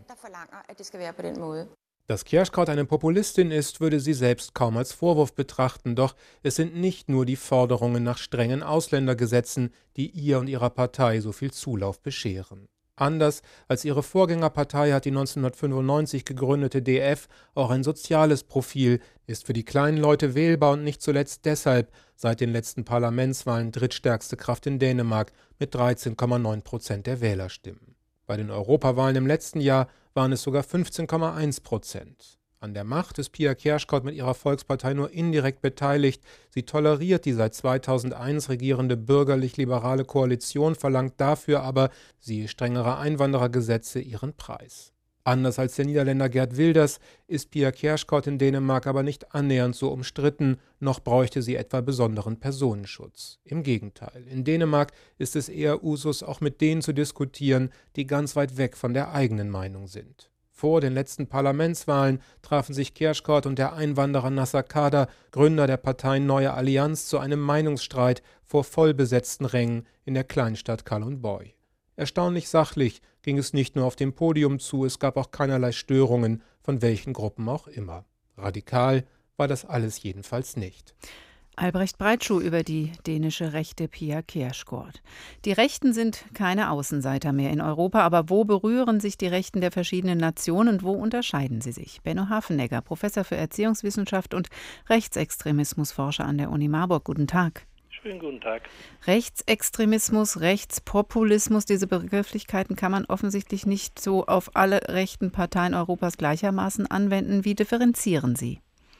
Dass Kjærsgaard eine Populistin ist, würde sie selbst kaum als Vorwurf betrachten, doch es sind nicht nur die Forderungen nach strengen Ausländergesetzen, die ihr und ihrer Partei so viel Zulauf bescheren. Anders als ihre Vorgängerpartei hat die neunzehnhundertfünfundneunzig gegründete D F auch ein soziales Profil, ist für die kleinen Leute wählbar und nicht zuletzt deshalb seit den letzten Parlamentswahlen drittstärkste Kraft in Dänemark mit dreizehn Komma neun Prozent der Wählerstimmen. Bei den Europawahlen im letzten Jahr waren es sogar fünfzehn Komma eins Prozent. An der Macht ist Pia Kjærsgaard mit ihrer Volkspartei nur indirekt beteiligt. Sie toleriert die seit zweitausendeins regierende bürgerlich-liberale Koalition, verlangt dafür aber, siehe strengere Einwanderergesetze, ihren Preis. Anders als der Niederländer Geert Wilders ist Pia Kjærsgaard in Dänemark aber nicht annähernd so umstritten, noch bräuchte sie etwa besonderen Personenschutz. Im Gegenteil, in Dänemark ist es eher Usus, auch mit denen zu diskutieren, die ganz weit weg von der eigenen Meinung sind. Vor den letzten Parlamentswahlen trafen sich Kjærsgaard und der Einwanderer Naser Khader, Gründer der Partei Neue Allianz, zu einem Meinungsstreit vor vollbesetzten Rängen in der Kleinstadt Kalundborg. Erstaunlich sachlich ging es nicht nur auf dem Podium zu, es gab auch keinerlei Störungen, von welchen Gruppen auch immer. Radikal war das alles jedenfalls nicht.
Albrecht Breitschuh über die dänische Rechte Pia Kjærsgaard. Die Rechten sind keine Außenseiter mehr in Europa, aber wo berühren sich die Rechten der verschiedenen Nationen und wo unterscheiden sie sich? Benno Hafenegger, Professor für Erziehungswissenschaft und Rechtsextremismusforscher an der Uni Marburg. Guten Tag.
Schönen guten Tag.
Rechtsextremismus, Rechtspopulismus, diese Begrifflichkeiten kann man offensichtlich nicht so auf alle rechten Parteien Europas gleichermaßen anwenden. Wie differenzieren Sie?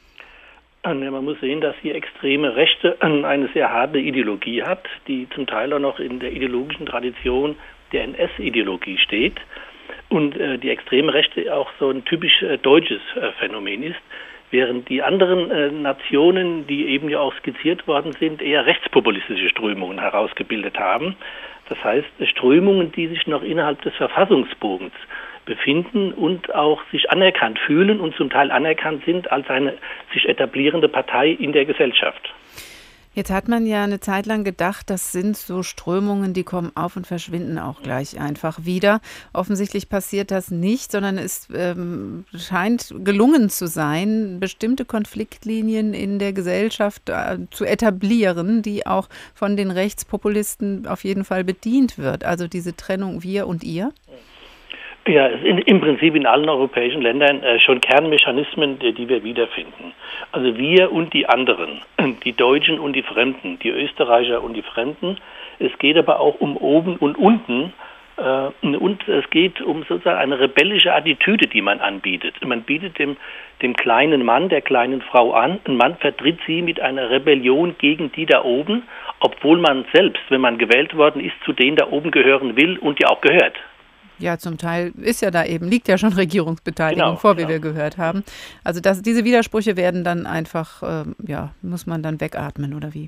Man muss sehen, dass die extreme Rechte eine sehr harte Ideologie hat, die zum Teil auch noch in der ideologischen Tradition der N S-Ideologie steht und die extreme Rechte auch so ein typisch deutsches Phänomen ist, während die anderen Nationen, die eben ja auch skizziert worden sind, eher rechtspopulistische Strömungen herausgebildet haben. Das heißt, Strömungen, die sich noch innerhalb des Verfassungsbogens befinden und auch sich anerkannt fühlen und zum Teil anerkannt sind als eine sich etablierende Partei in der Gesellschaft.
Jetzt hat man ja eine Zeit lang gedacht, das sind so Strömungen, die kommen auf und verschwinden auch gleich einfach wieder. Offensichtlich passiert das nicht, sondern es ähm, scheint gelungen zu sein, bestimmte Konfliktlinien in der Gesellschaft äh, zu etablieren, die auch von den Rechtspopulisten auf jeden Fall bedient wird. Also diese Trennung wir und ihr.
Ja, es sind im Prinzip in allen europäischen Ländern äh, schon Kernmechanismen, die, die wir wiederfinden. Also wir und die anderen, die Deutschen und die Fremden, die Österreicher und die Fremden. Es geht aber auch um oben und unten äh, und es geht um sozusagen eine rebellische Attitüde, die man anbietet. Man bietet dem, dem kleinen Mann, der kleinen Frau an, ein Mann vertritt sie mit einer Rebellion gegen die da oben, obwohl man selbst, wenn man gewählt worden ist, zu denen da oben gehören will und ja auch gehört.
Ja, zum Teil ist ja da eben, liegt ja schon Regierungsbeteiligung
genau,
vor, wie
genau.
wir gehört haben. Also das, diese Widersprüche werden dann einfach, äh, ja, muss man dann wegatmen, oder wie?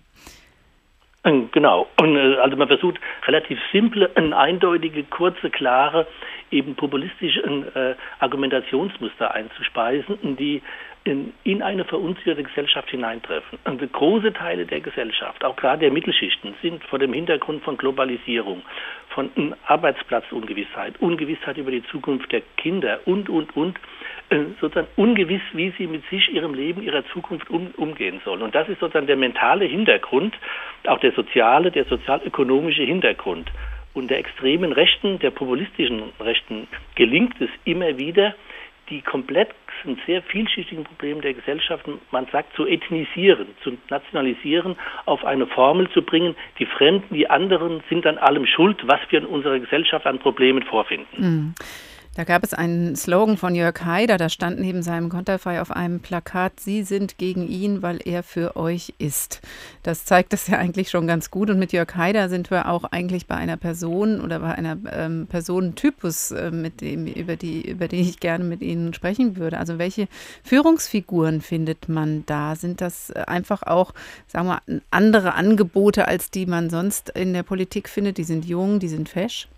Genau. Und also man versucht relativ simple, eindeutige, kurze, klare, eben populistische äh, Argumentationsmuster einzuspeisen, die in, in eine verunsicherte Gesellschaft hineintreffen. Und große Teile der Gesellschaft, auch gerade der Mittelschichten, sind vor dem Hintergrund von Globalisierung, von Arbeitsplatzungewissheit, Ungewissheit über die Zukunft der Kinder und, und, und, äh, sozusagen ungewiss, wie sie mit sich, ihrem Leben, ihrer Zukunft um, umgehen sollen. Und das ist sozusagen der mentale Hintergrund, auch der soziale, der sozialökonomische Hintergrund. Und der extremen Rechten, der populistischen Rechten gelingt es immer wieder, die komplexen, sehr vielschichtigen Probleme der Gesellschaft, man sagt, zu ethnisieren, zu nationalisieren, auf eine Formel zu bringen. Die Fremden, die anderen sind an allem schuld, was wir in unserer Gesellschaft an Problemen vorfinden.
Mhm. Da gab es einen Slogan von Jörg Haider, da stand neben seinem Konterfei auf einem Plakat, Sie sind gegen ihn, weil er für euch ist. Das zeigt das ja eigentlich schon ganz gut. Und mit Jörg Haider sind wir auch eigentlich bei einer Person oder bei einer ähm, Personentypus, äh, mit dem, über die, über die ich gerne mit Ihnen sprechen würde. Also welche Führungsfiguren findet man da? Sind das einfach auch, sagen wir, andere Angebote, als die man sonst in der Politik findet? Die sind jung, die sind fesch?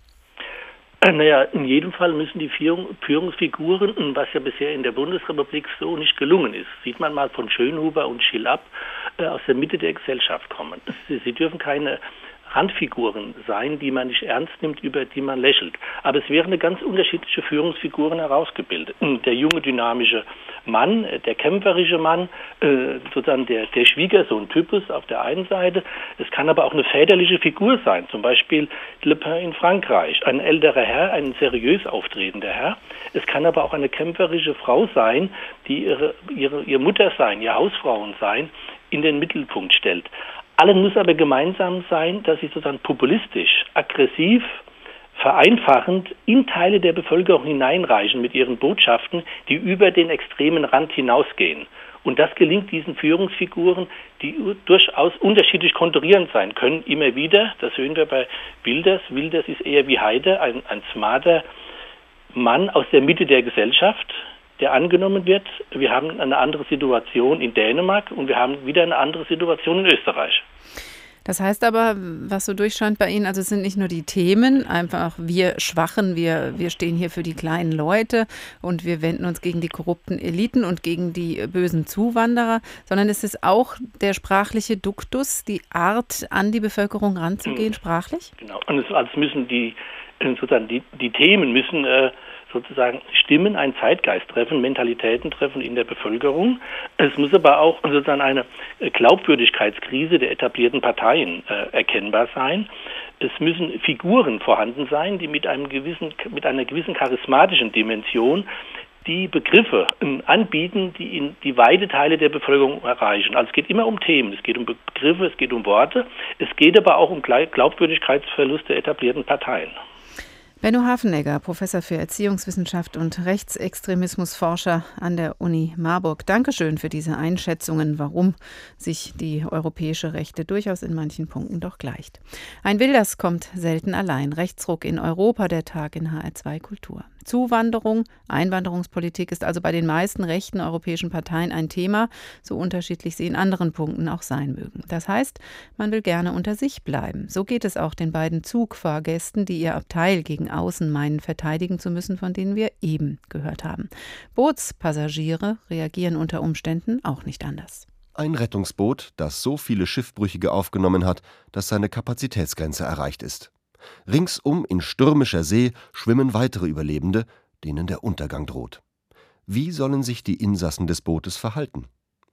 Naja, in jedem Fall müssen die Führungsfiguren, was ja bisher in der Bundesrepublik so nicht gelungen ist, sieht man mal von Schönhuber und Schill ab, aus der Mitte der Gesellschaft kommen. Sie, sie dürfen keine Randfiguren sein, die man nicht ernst nimmt, über die man lächelt. Aber es wären eine ganz unterschiedliche Führungsfiguren herausgebildet. Der junge, dynamische Mann, der kämpferische Mann, sozusagen der, der Schwiegersohn-Typus auf der einen Seite. Es kann aber auch eine väterliche Figur sein, zum Beispiel Le Pen in Frankreich, ein älterer Herr, ein seriös auftretender Herr. Es kann aber auch eine kämpferische Frau sein, die ihre, ihre, ihre Mutter sein, ihr Hausfrauen sein, in den Mittelpunkt stellt. Allen muss aber gemeinsam sein, dass sie sozusagen populistisch, aggressiv, vereinfachend in Teile der Bevölkerung hineinreichen mit ihren Botschaften, die über den extremen Rand hinausgehen. Und das gelingt diesen Führungsfiguren, die durchaus unterschiedlich konturierend sein können, immer wieder. Das sehen wir bei Wilders. Wilders ist eher wie Haider, ein, ein smarter Mann aus der Mitte der Gesellschaft, der angenommen wird. Wir haben eine andere Situation in Dänemark und wir haben wieder eine andere Situation in Österreich.
Das heißt aber, was so durchscheint bei Ihnen, also es sind nicht nur die Themen, einfach wir Schwachen, wir, wir stehen hier für die kleinen Leute und wir wenden uns gegen die korrupten Eliten und gegen die bösen Zuwanderer, sondern es ist auch der sprachliche Duktus, die Art, an die Bevölkerung ranzugehen, sprachlich?
Genau, und es, also müssen die sozusagen die, die Themen müssen äh, sozusagen Stimmen, einen Zeitgeist treffen, Mentalitäten treffen in der Bevölkerung. Es muss aber auch sozusagen eine Glaubwürdigkeitskrise der etablierten Parteien äh, erkennbar sein. Es müssen Figuren vorhanden sein, die mit einem gewissen, mit einer gewissen charismatischen Dimension die Begriffe ähm, anbieten, die in die weite Teile der Bevölkerung erreichen. Also es geht immer um Themen, es geht um Begriffe, es geht um Worte, es geht aber auch um Glaubwürdigkeitsverlust der etablierten Parteien.
Benno Hafenegger, Professor für Erziehungswissenschaft und Rechtsextremismusforscher an der Uni Marburg. Dankeschön für diese Einschätzungen, warum sich die europäische Rechte durchaus in manchen Punkten doch gleicht. Ein Wilders kommt selten allein. Rechtsruck in Europa, der Tag in H R zwei Kultur. Zuwanderung, Einwanderungspolitik ist also bei den meisten rechten europäischen Parteien ein Thema, so unterschiedlich sie in anderen Punkten auch sein mögen. Das heißt, man will gerne unter sich bleiben. So geht es auch den beiden Zugfahrgästen, die ihr Abteil gegen außen meinen, verteidigen zu müssen, von denen wir eben gehört haben. Bootspassagiere reagieren unter Umständen auch nicht anders.
Ein Rettungsboot, das so viele Schiffbrüchige aufgenommen hat, dass seine Kapazitätsgrenze erreicht ist. Ringsum in stürmischer See schwimmen weitere Überlebende, denen der Untergang droht. Wie sollen sich die Insassen des Bootes verhalten?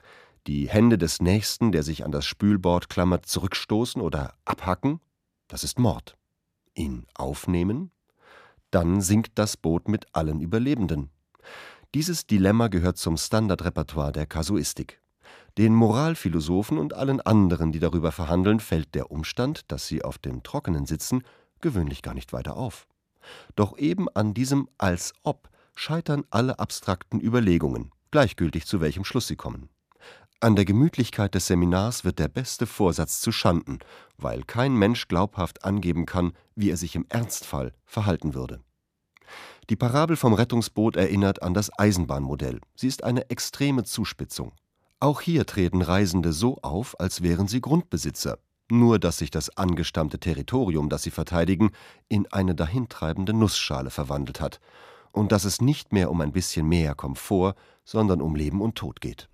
Die Hände des Nächsten, der sich an das Spülbord klammert, zurückstoßen oder abhacken? Das ist Mord. Ihn aufnehmen? Dann sinkt das Boot mit allen Überlebenden. Dieses Dilemma gehört zum Standardrepertoire der Kasuistik. Den Moralphilosophen und allen anderen, die darüber verhandeln, fällt der Umstand, dass sie auf dem Trockenen sitzen, gewöhnlich gar nicht weiter auf. Doch eben an diesem Als ob scheitern alle abstrakten Überlegungen, gleichgültig zu welchem Schluss sie kommen. An der Gemütlichkeit des Seminars wird der beste Vorsatz zuschanden, weil kein Mensch glaubhaft angeben kann, wie er sich im Ernstfall verhalten würde. Die Parabel vom Rettungsboot erinnert an das Eisenbahnmodell. Sie ist eine extreme Zuspitzung. Auch hier treten Reisende so auf, als wären sie Grundbesitzer, nur dass sich das angestammte Territorium, das sie verteidigen, in eine dahintreibende Nussschale verwandelt hat und dass es nicht mehr um ein bisschen mehr Komfort, sondern um Leben und Tod geht.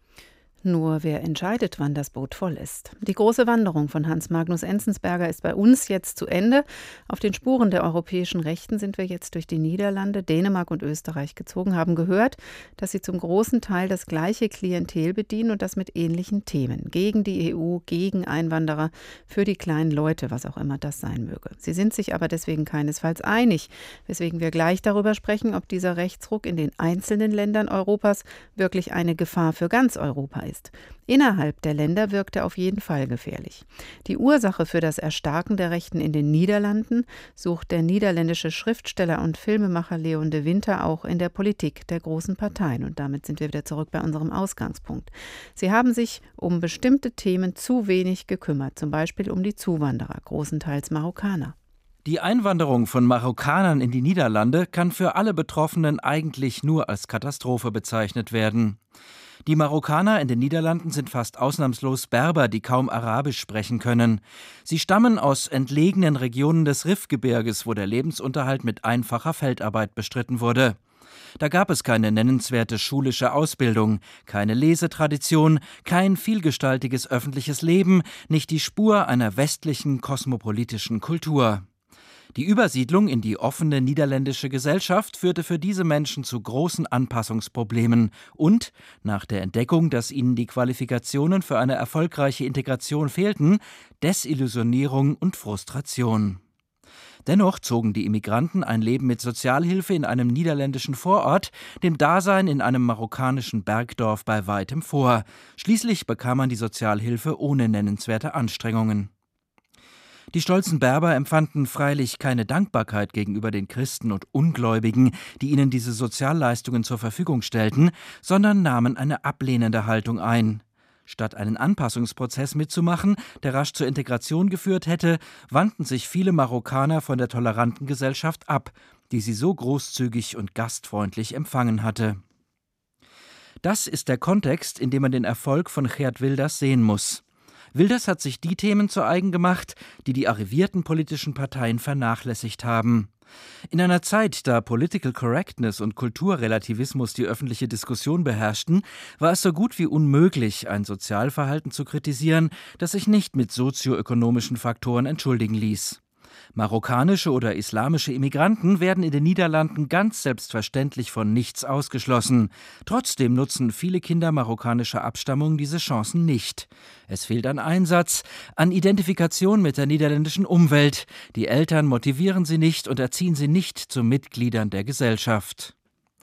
Nur wer entscheidet, wann das Boot voll ist? Die große Wanderung von Hans Magnus Enzensberger ist bei uns jetzt zu Ende. Auf den Spuren der europäischen Rechten sind wir jetzt durch die Niederlande, Dänemark und Österreich gezogen, haben gehört, dass sie zum großen Teil das gleiche Klientel bedienen und das mit ähnlichen Themen. Gegen die E U, gegen Einwanderer, für die kleinen Leute, was auch immer das sein möge. Sie sind sich aber deswegen keinesfalls einig, weswegen wir gleich darüber sprechen, ob dieser Rechtsruck in den einzelnen Ländern Europas wirklich eine Gefahr für ganz Europa ist. Ist. Innerhalb der Länder wirkt er auf jeden Fall gefährlich. Die Ursache für das Erstarken der Rechten in den Niederlanden sucht der niederländische Schriftsteller und Filmemacher Leon de Winter auch in der Politik der großen Parteien. Und damit sind wir wieder zurück bei unserem Ausgangspunkt. Sie haben sich um bestimmte Themen zu wenig gekümmert, zum Beispiel um die Zuwanderer, großenteils Marokkaner.
Die Einwanderung von Marokkanern in die Niederlande kann für alle Betroffenen eigentlich nur als Katastrophe bezeichnet werden. Die Marokkaner in den Niederlanden sind fast ausnahmslos Berber, die kaum Arabisch sprechen können. Sie stammen aus entlegenen Regionen des Rifgebirges, wo der Lebensunterhalt mit einfacher Feldarbeit bestritten wurde. Da gab es keine nennenswerte schulische Ausbildung, keine Lesetradition, kein vielgestaltiges öffentliches Leben, nicht die Spur einer westlichen kosmopolitischen Kultur. Die Übersiedlung in die offene niederländische Gesellschaft führte für diese Menschen zu großen Anpassungsproblemen und, nach der Entdeckung, dass ihnen die Qualifikationen für eine erfolgreiche Integration fehlten, Desillusionierung und Frustration. Dennoch zogen die Immigranten ein Leben mit Sozialhilfe in einem niederländischen Vorort, dem Dasein in einem marokkanischen Bergdorf bei weitem vor. Schließlich bekam man die Sozialhilfe ohne nennenswerte Anstrengungen. Die stolzen Berber empfanden freilich keine Dankbarkeit gegenüber den Christen und Ungläubigen, die ihnen diese Sozialleistungen zur Verfügung stellten, sondern nahmen eine ablehnende Haltung ein. Statt einen Anpassungsprozess mitzumachen, der rasch zur Integration geführt hätte, wandten sich viele Marokkaner von der toleranten Gesellschaft ab, die sie so großzügig und gastfreundlich empfangen hatte. Das ist der Kontext, in dem man den Erfolg von Geert Wilders sehen muss. Wilders hat sich die Themen zu eigen gemacht, die die arrivierten politischen Parteien vernachlässigt haben. In einer Zeit, da Political Correctness und Kulturrelativismus die öffentliche Diskussion beherrschten, war es so gut wie unmöglich, ein Sozialverhalten zu kritisieren, das sich nicht mit sozioökonomischen Faktoren entschuldigen ließ. Marokkanische oder islamische Immigranten werden in den Niederlanden ganz selbstverständlich von nichts ausgeschlossen. Trotzdem nutzen viele Kinder marokkanischer Abstammung diese Chancen nicht. Es fehlt an Einsatz, an Identifikation mit der niederländischen Umwelt. Die Eltern motivieren sie nicht und erziehen sie nicht zu Mitgliedern der Gesellschaft.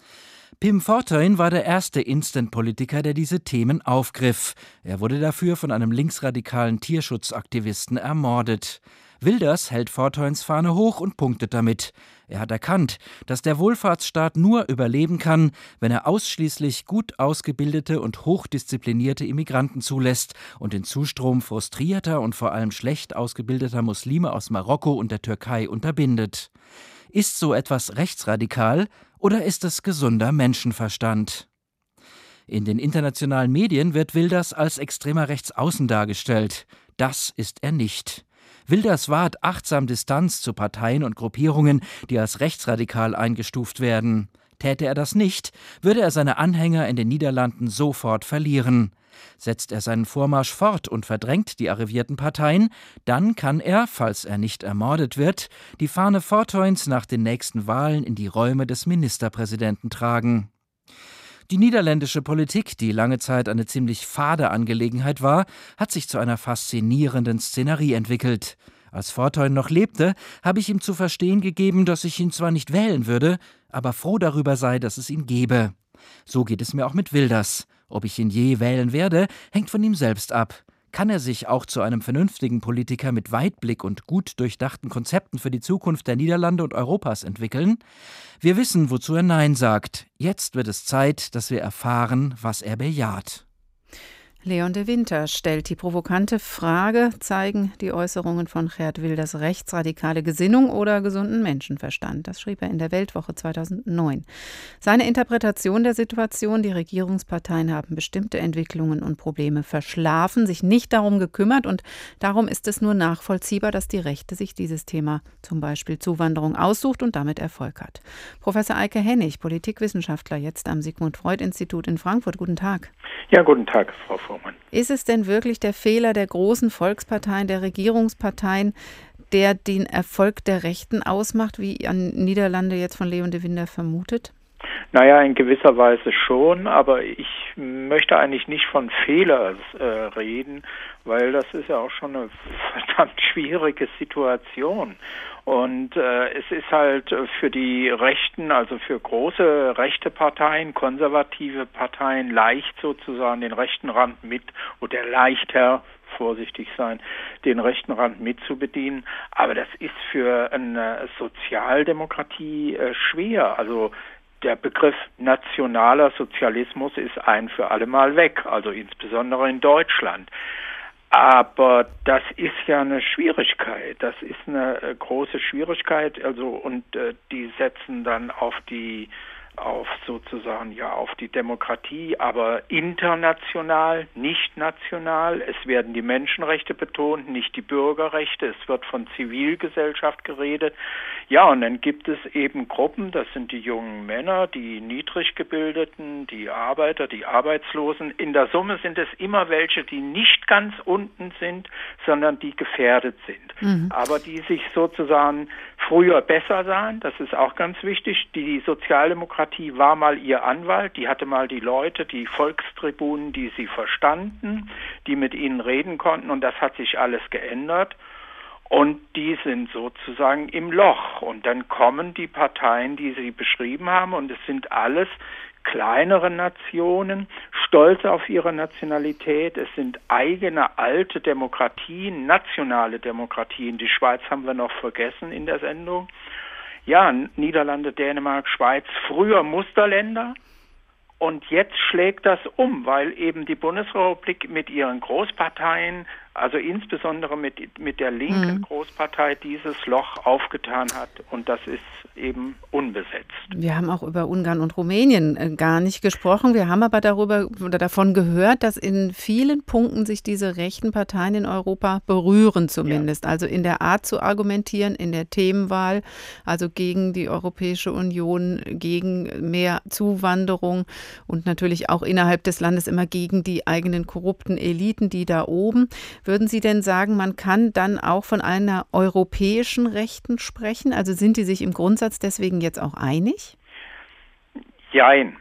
Pim Fortuyn war der erste Instant-Politiker, der diese Themen aufgriff. Er wurde dafür von einem linksradikalen Tierschutzaktivisten ermordet. Wilders hält Fortuyns Fahne hoch und punktet damit. Er hat erkannt, dass der Wohlfahrtsstaat nur überleben kann, wenn er ausschließlich gut ausgebildete und hochdisziplinierte Immigranten zulässt und den Zustrom frustrierter und vor allem schlecht ausgebildeter Muslime aus Marokko und der Türkei unterbindet. Ist so etwas rechtsradikal oder ist es gesunder Menschenverstand? In den internationalen Medien wird Wilders als extremer Rechtsaußen dargestellt. Das ist er nicht. Wilders wahrt achtsam Distanz zu Parteien und Gruppierungen, die als rechtsradikal eingestuft werden. Täte er das nicht, würde er seine Anhänger in den Niederlanden sofort verlieren. Setzt er seinen Vormarsch fort und verdrängt die arrivierten Parteien, dann kann er, falls er nicht ermordet wird, die Fahne Fortuyns nach den nächsten Wahlen in die Räume des Ministerpräsidenten tragen. Die niederländische Politik, die lange Zeit eine ziemlich fade Angelegenheit war, hat sich zu einer faszinierenden Szenerie entwickelt. Als Fortuyn noch lebte, habe ich ihm zu verstehen gegeben, dass ich ihn zwar nicht wählen würde, aber froh darüber sei, dass es ihn gebe. So geht es mir auch mit Wilders. Ob ich ihn je wählen werde, hängt von ihm selbst ab. Kann er sich auch zu einem vernünftigen Politiker mit Weitblick und gut durchdachten Konzepten für die Zukunft der Niederlande und Europas entwickeln? Wir wissen, wozu er Nein sagt. Jetzt wird es Zeit, dass wir erfahren, was er bejaht.
Leon de Winter stellt die provokante Frage, zeigen die Äußerungen von Geert Wilders rechtsradikale Gesinnung oder gesunden Menschenverstand? Das schrieb er in der Weltwoche zweitausendneun. Seine Interpretation der Situation, die Regierungsparteien haben bestimmte Entwicklungen und Probleme verschlafen, sich nicht darum gekümmert und darum ist es nur nachvollziehbar, dass die Rechte sich dieses Thema, zum Beispiel Zuwanderung, aussucht und damit Erfolg hat. Professor Eike Hennig, Politikwissenschaftler, jetzt am Sigmund-Freud-Institut in Frankfurt. Guten Tag.
Ja, guten Tag, Frau Vormann.
Ist es denn wirklich der Fehler der großen Volksparteien, der Regierungsparteien, der den Erfolg der Rechten ausmacht, wie an Niederlande jetzt von Leon de Winter vermutet?
Naja, in gewisser Weise schon, aber ich möchte eigentlich nicht von Fehler äh, reden, weil das ist ja auch schon eine verdammt schwierige Situation. Und äh, es ist halt für die Rechten, also für große rechte Parteien, konservative Parteien, leicht sozusagen den rechten Rand mit oder leichter, vorsichtig sein, den rechten Rand mitzubedienen. Aber das ist für eine Sozialdemokratie äh, schwer. Also der Begriff nationaler Sozialismus ist ein für alle Mal weg, also insbesondere in Deutschland. Aber das ist ja eine Schwierigkeit, das ist eine äh, große Schwierigkeit, also und äh, die setzen dann auf die auf sozusagen ja auf die Demokratie, aber international, nicht national. Es werden die Menschenrechte betont, nicht die Bürgerrechte. Es wird von Zivilgesellschaft geredet. Ja, und dann gibt es eben Gruppen, das sind die jungen Männer, die Niedriggebildeten, die Arbeiter, die Arbeitslosen. In der Summe sind es immer welche, die nicht ganz unten sind, sondern die gefährdet sind. Mhm. Aber die sich sozusagen früher besser sahen, das ist auch ganz wichtig. Die Sozialdemokratie war mal ihr Anwalt, die hatte mal die Leute, die Volkstribunen, die sie verstanden, die mit ihnen reden konnten und das hat sich alles geändert und die sind sozusagen im Loch und dann kommen die Parteien, die Sie beschrieben haben und es sind alles kleinere Nationen, stolz auf ihre Nationalität, es sind eigene alte Demokratien, nationale Demokratien, die Schweiz haben wir noch vergessen in der Sendung. Ja, Niederlande, Dänemark, Schweiz, früher Musterländer und jetzt schlägt das um, weil eben die Bundesrepublik mit ihren Großparteien, also insbesondere mit, mit der linken mhm. Großpartei, dieses Loch aufgetan hat und das ist eben unbesetzt.
Wir haben auch über Ungarn und Rumänien äh, gar nicht gesprochen. Wir haben aber darüber oder davon gehört, dass in vielen Punkten sich diese rechten Parteien in Europa berühren zumindest. Ja. Also in der Art zu argumentieren, in der Themenwahl, also gegen die Europäische Union, gegen mehr Zuwanderung und natürlich auch innerhalb des Landes immer gegen die eigenen korrupten Eliten, die da oben. Würden Sie denn sagen, man kann dann auch von einer europäischen Rechten sprechen? Also sind die sich im Grundsatz deswegen jetzt auch einig?
Jein.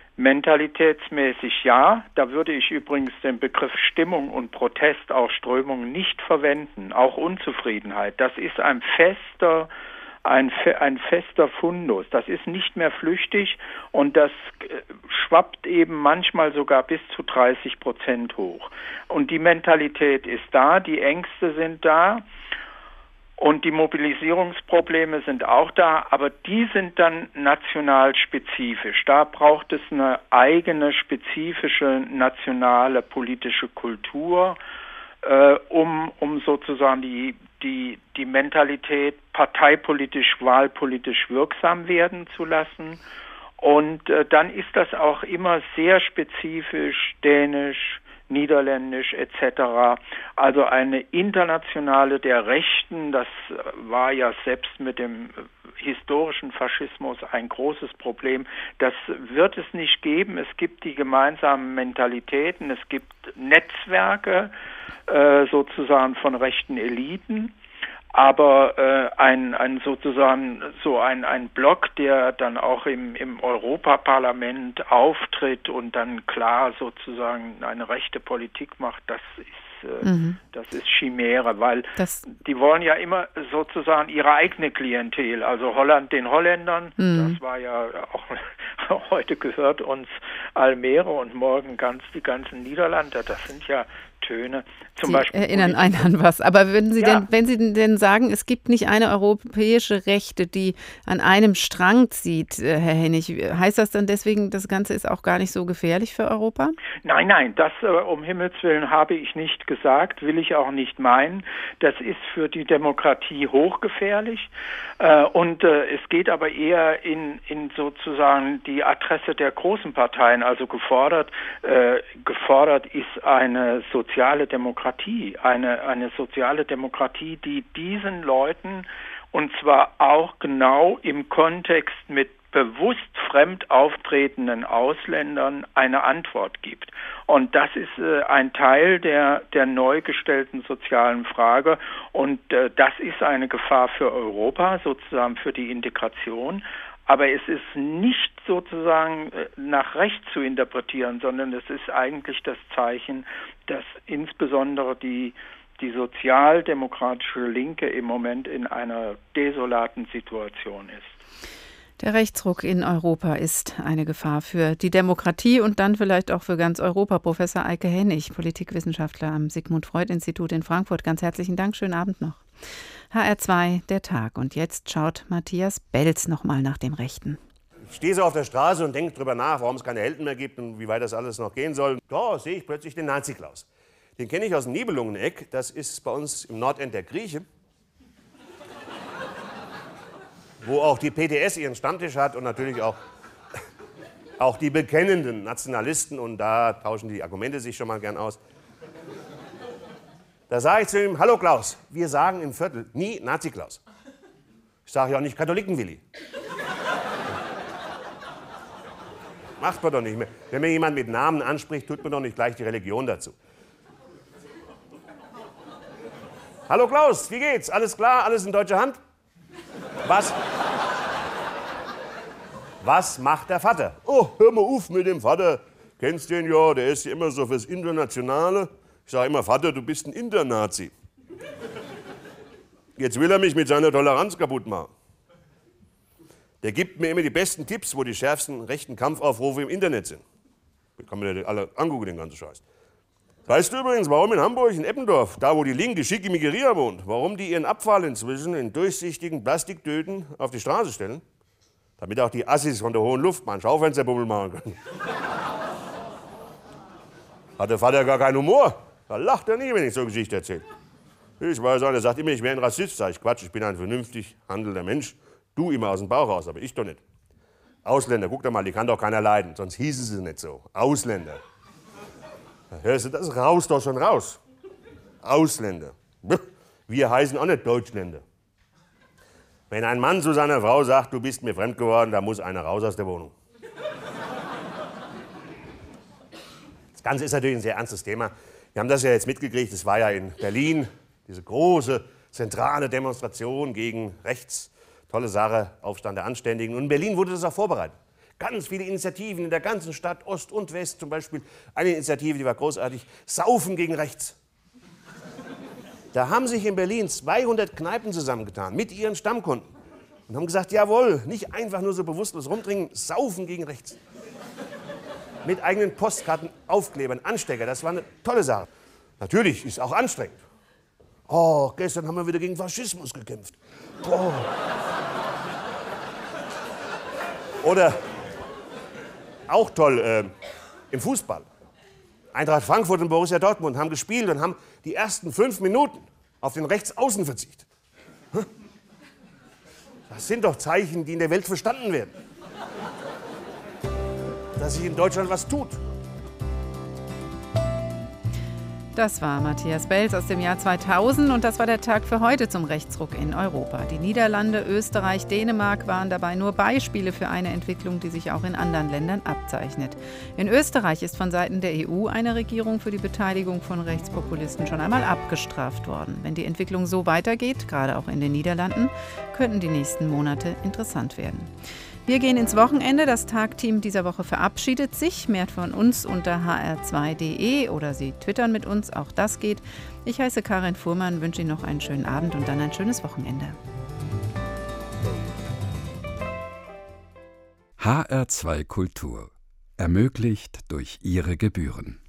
Mentalitätsmäßig ja. Da würde ich übrigens den Begriff Stimmung und Protest, auch Strömung, nicht verwenden. Auch Unzufriedenheit. Das ist ein fester, ein, ein fester Fundus. Das ist nicht mehr flüchtig und das schwappt eben manchmal sogar bis zu dreißig Prozent hoch. Und die Mentalität ist da, die Ängste sind da. Und die Mobilisierungsprobleme sind auch da, aber die sind dann national spezifisch. Da braucht es eine eigene spezifische nationale politische Kultur, äh, um, um sozusagen die, die, die Mentalität parteipolitisch, wahlpolitisch wirksam werden zu lassen. Und äh, dann ist das auch immer sehr spezifisch, dänisch, niederländisch et cetera. Also eine internationale der Rechten, das war ja selbst mit dem historischen Faschismus ein großes Problem. Das wird es nicht geben. Es gibt die gemeinsamen Mentalitäten, es gibt Netzwerke äh, sozusagen von rechten Eliten. Aber äh, ein, ein sozusagen so ein, ein Block, der dann auch im, im Europaparlament auftritt und dann klar sozusagen eine rechte Politik macht, das ist, äh, mhm. das ist Chimäre, weil das die wollen ja immer sozusagen ihre eigene Klientel, also Holland den Holländern, mhm. das war ja auch, heute gehört uns Almere und morgen ganz die ganzen Niederlande, das sind ja Töne. Zum
Sie
Beispiel
erinnern einen an was. Aber würden Sie
ja.
denn, wenn Sie denn sagen, es gibt nicht eine europäische Rechte, die an einem Strang zieht, Herr Hennig, heißt das dann deswegen, das Ganze ist auch gar nicht so gefährlich für Europa?
Nein, nein, das äh, um Himmels Willen habe ich nicht gesagt, will ich auch nicht meinen. Das ist für die Demokratie hochgefährlich. Äh, und äh, es geht aber eher in, in sozusagen die Adresse der großen Parteien. Also gefordert, äh, gefordert ist eine soziale Demokratie, eine, eine soziale Demokratie, die diesen Leuten, und zwar auch genau im Kontext mit bewusst fremd auftretenden Ausländern, eine Antwort gibt. Und das ist äh, ein Teil der, der neu gestellten sozialen Frage. Und äh, das ist eine Gefahr für Europa, sozusagen für die Integration. Aber es ist nicht sozusagen nach rechts zu interpretieren, sondern es ist eigentlich das Zeichen, dass insbesondere die, die sozialdemokratische Linke im Moment in einer desolaten Situation ist.
Der Rechtsruck in Europa ist eine Gefahr für die Demokratie und dann vielleicht auch für ganz Europa. Professor Eike Hennig, Politikwissenschaftler am Sigmund-Freud-Institut in Frankfurt. Ganz herzlichen Dank, schönen Abend noch. H R zwei, der Tag. Und jetzt schaut Matthias Belz nochmal nach dem Rechten.
Ich stehe so auf der Straße und denke drüber nach, warum es keine Helden mehr gibt und wie weit das alles noch gehen soll. Da sehe ich plötzlich den Nazi-Klaus. Den kenne ich aus dem Nibelungeneck. Das ist bei uns im Nordend der Grieche. Wo auch die P D S ihren Stammtisch hat und natürlich auch, auch die bekennenden Nationalisten. Und da tauschen die Argumente sich schon mal gern aus. Da sage ich zu ihm, hallo Klaus, wir sagen im Viertel nie Nazi-Klaus. Ich sage ja auch nicht Katholiken-Willi. Macht man doch nicht mehr. Wenn mir jemand mit Namen anspricht, tut man doch nicht gleich die Religion dazu. Hallo Klaus, wie geht's? Alles klar? Alles in deutscher Hand? Was? Was macht der Vater? Oh, hör mal auf mit dem Vater. Kennst den ja, der ist ja immer so fürs Internationale. Ich sage immer, Vater, du bist ein Internazi. Jetzt will er mich mit seiner Toleranz kaputt machen. Der gibt mir immer die besten Tipps, wo die schärfsten rechten Kampfaufrufe im Internet sind. Da kann man ja alle angucken, den ganzen Scheiß. Weißt du übrigens, warum in Hamburg, in Eppendorf, da wo die linke Schickimickeria wohnt, warum die ihren Abfall inzwischen in durchsichtigen Plastiktüten auf die Straße stellen? Damit auch die Assis von der hohen Luft mal einen Schaufensterbummel machen können. Hat der Vater gar keinen Humor? Da lacht er nie, wenn ich so eine Geschichte erzähle. Ich weiß auch, er sagt immer, ich wäre ein Rassist. Sag ich, Quatsch, ich bin ein vernünftig handelnder Mensch. Du immer aus dem Bauch raus, aber ich doch nicht. Ausländer, guck doch mal, die kann doch keiner leiden. Sonst hießen sie nicht so. Ausländer. Da hörst du, das raus doch schon raus. Ausländer. Wir heißen auch nicht Deutschländer. Wenn ein Mann zu seiner Frau sagt, du bist mir fremd geworden, da muss einer raus aus der Wohnung. Das Ganze ist natürlich ein sehr ernstes Thema. Wir haben das ja jetzt mitgekriegt, es war ja in Berlin diese große zentrale Demonstration gegen rechts. Tolle Sache, Aufstand der Anständigen. Und in Berlin wurde das auch vorbereitet. Ganz viele Initiativen in der ganzen Stadt, Ost und West. Zum Beispiel eine Initiative, die war großartig, Saufen gegen rechts. Da haben sich in Berlin zweihundert Kneipen zusammengetan mit ihren Stammkunden und haben gesagt, jawohl, nicht einfach nur so bewusstlos rumtrinken, saufen gegen rechts. Mit eigenen Postkarten, Aufklebern, Anstecker, das war eine tolle Sache. Natürlich ist es auch anstrengend. Oh, gestern haben wir wieder gegen Faschismus gekämpft. Oh. Oder auch toll äh, im Fußball. Eintracht Frankfurt und Borussia Dortmund haben gespielt und haben die ersten fünf Minuten auf den Rechtsaußen verzichtet. Das sind doch Zeichen, die in der Welt verstanden werden. Dass sich in Deutschland was tut.
Das war Matthias Belz aus dem Jahr zweitausend und das war der Tag für heute zum Rechtsruck in Europa. Die Niederlande, Österreich, Dänemark waren dabei nur Beispiele für eine Entwicklung, die sich auch in anderen Ländern abzeichnet. In Österreich ist von Seiten der E U eine Regierung für die Beteiligung von Rechtspopulisten schon einmal abgestraft worden. Wenn die Entwicklung so weitergeht, gerade auch in den Niederlanden, könnten die nächsten Monate interessant werden. Wir gehen ins Wochenende. Das Tagteam dieser Woche verabschiedet sich. Mehr von uns unter h r zwei punkt d e oder Sie twittern mit uns. Auch das geht. Ich heiße Karin Fuhrmann, wünsche Ihnen noch einen schönen Abend und dann ein schönes Wochenende.
H R zwei Kultur. Ermöglicht durch Ihre Gebühren.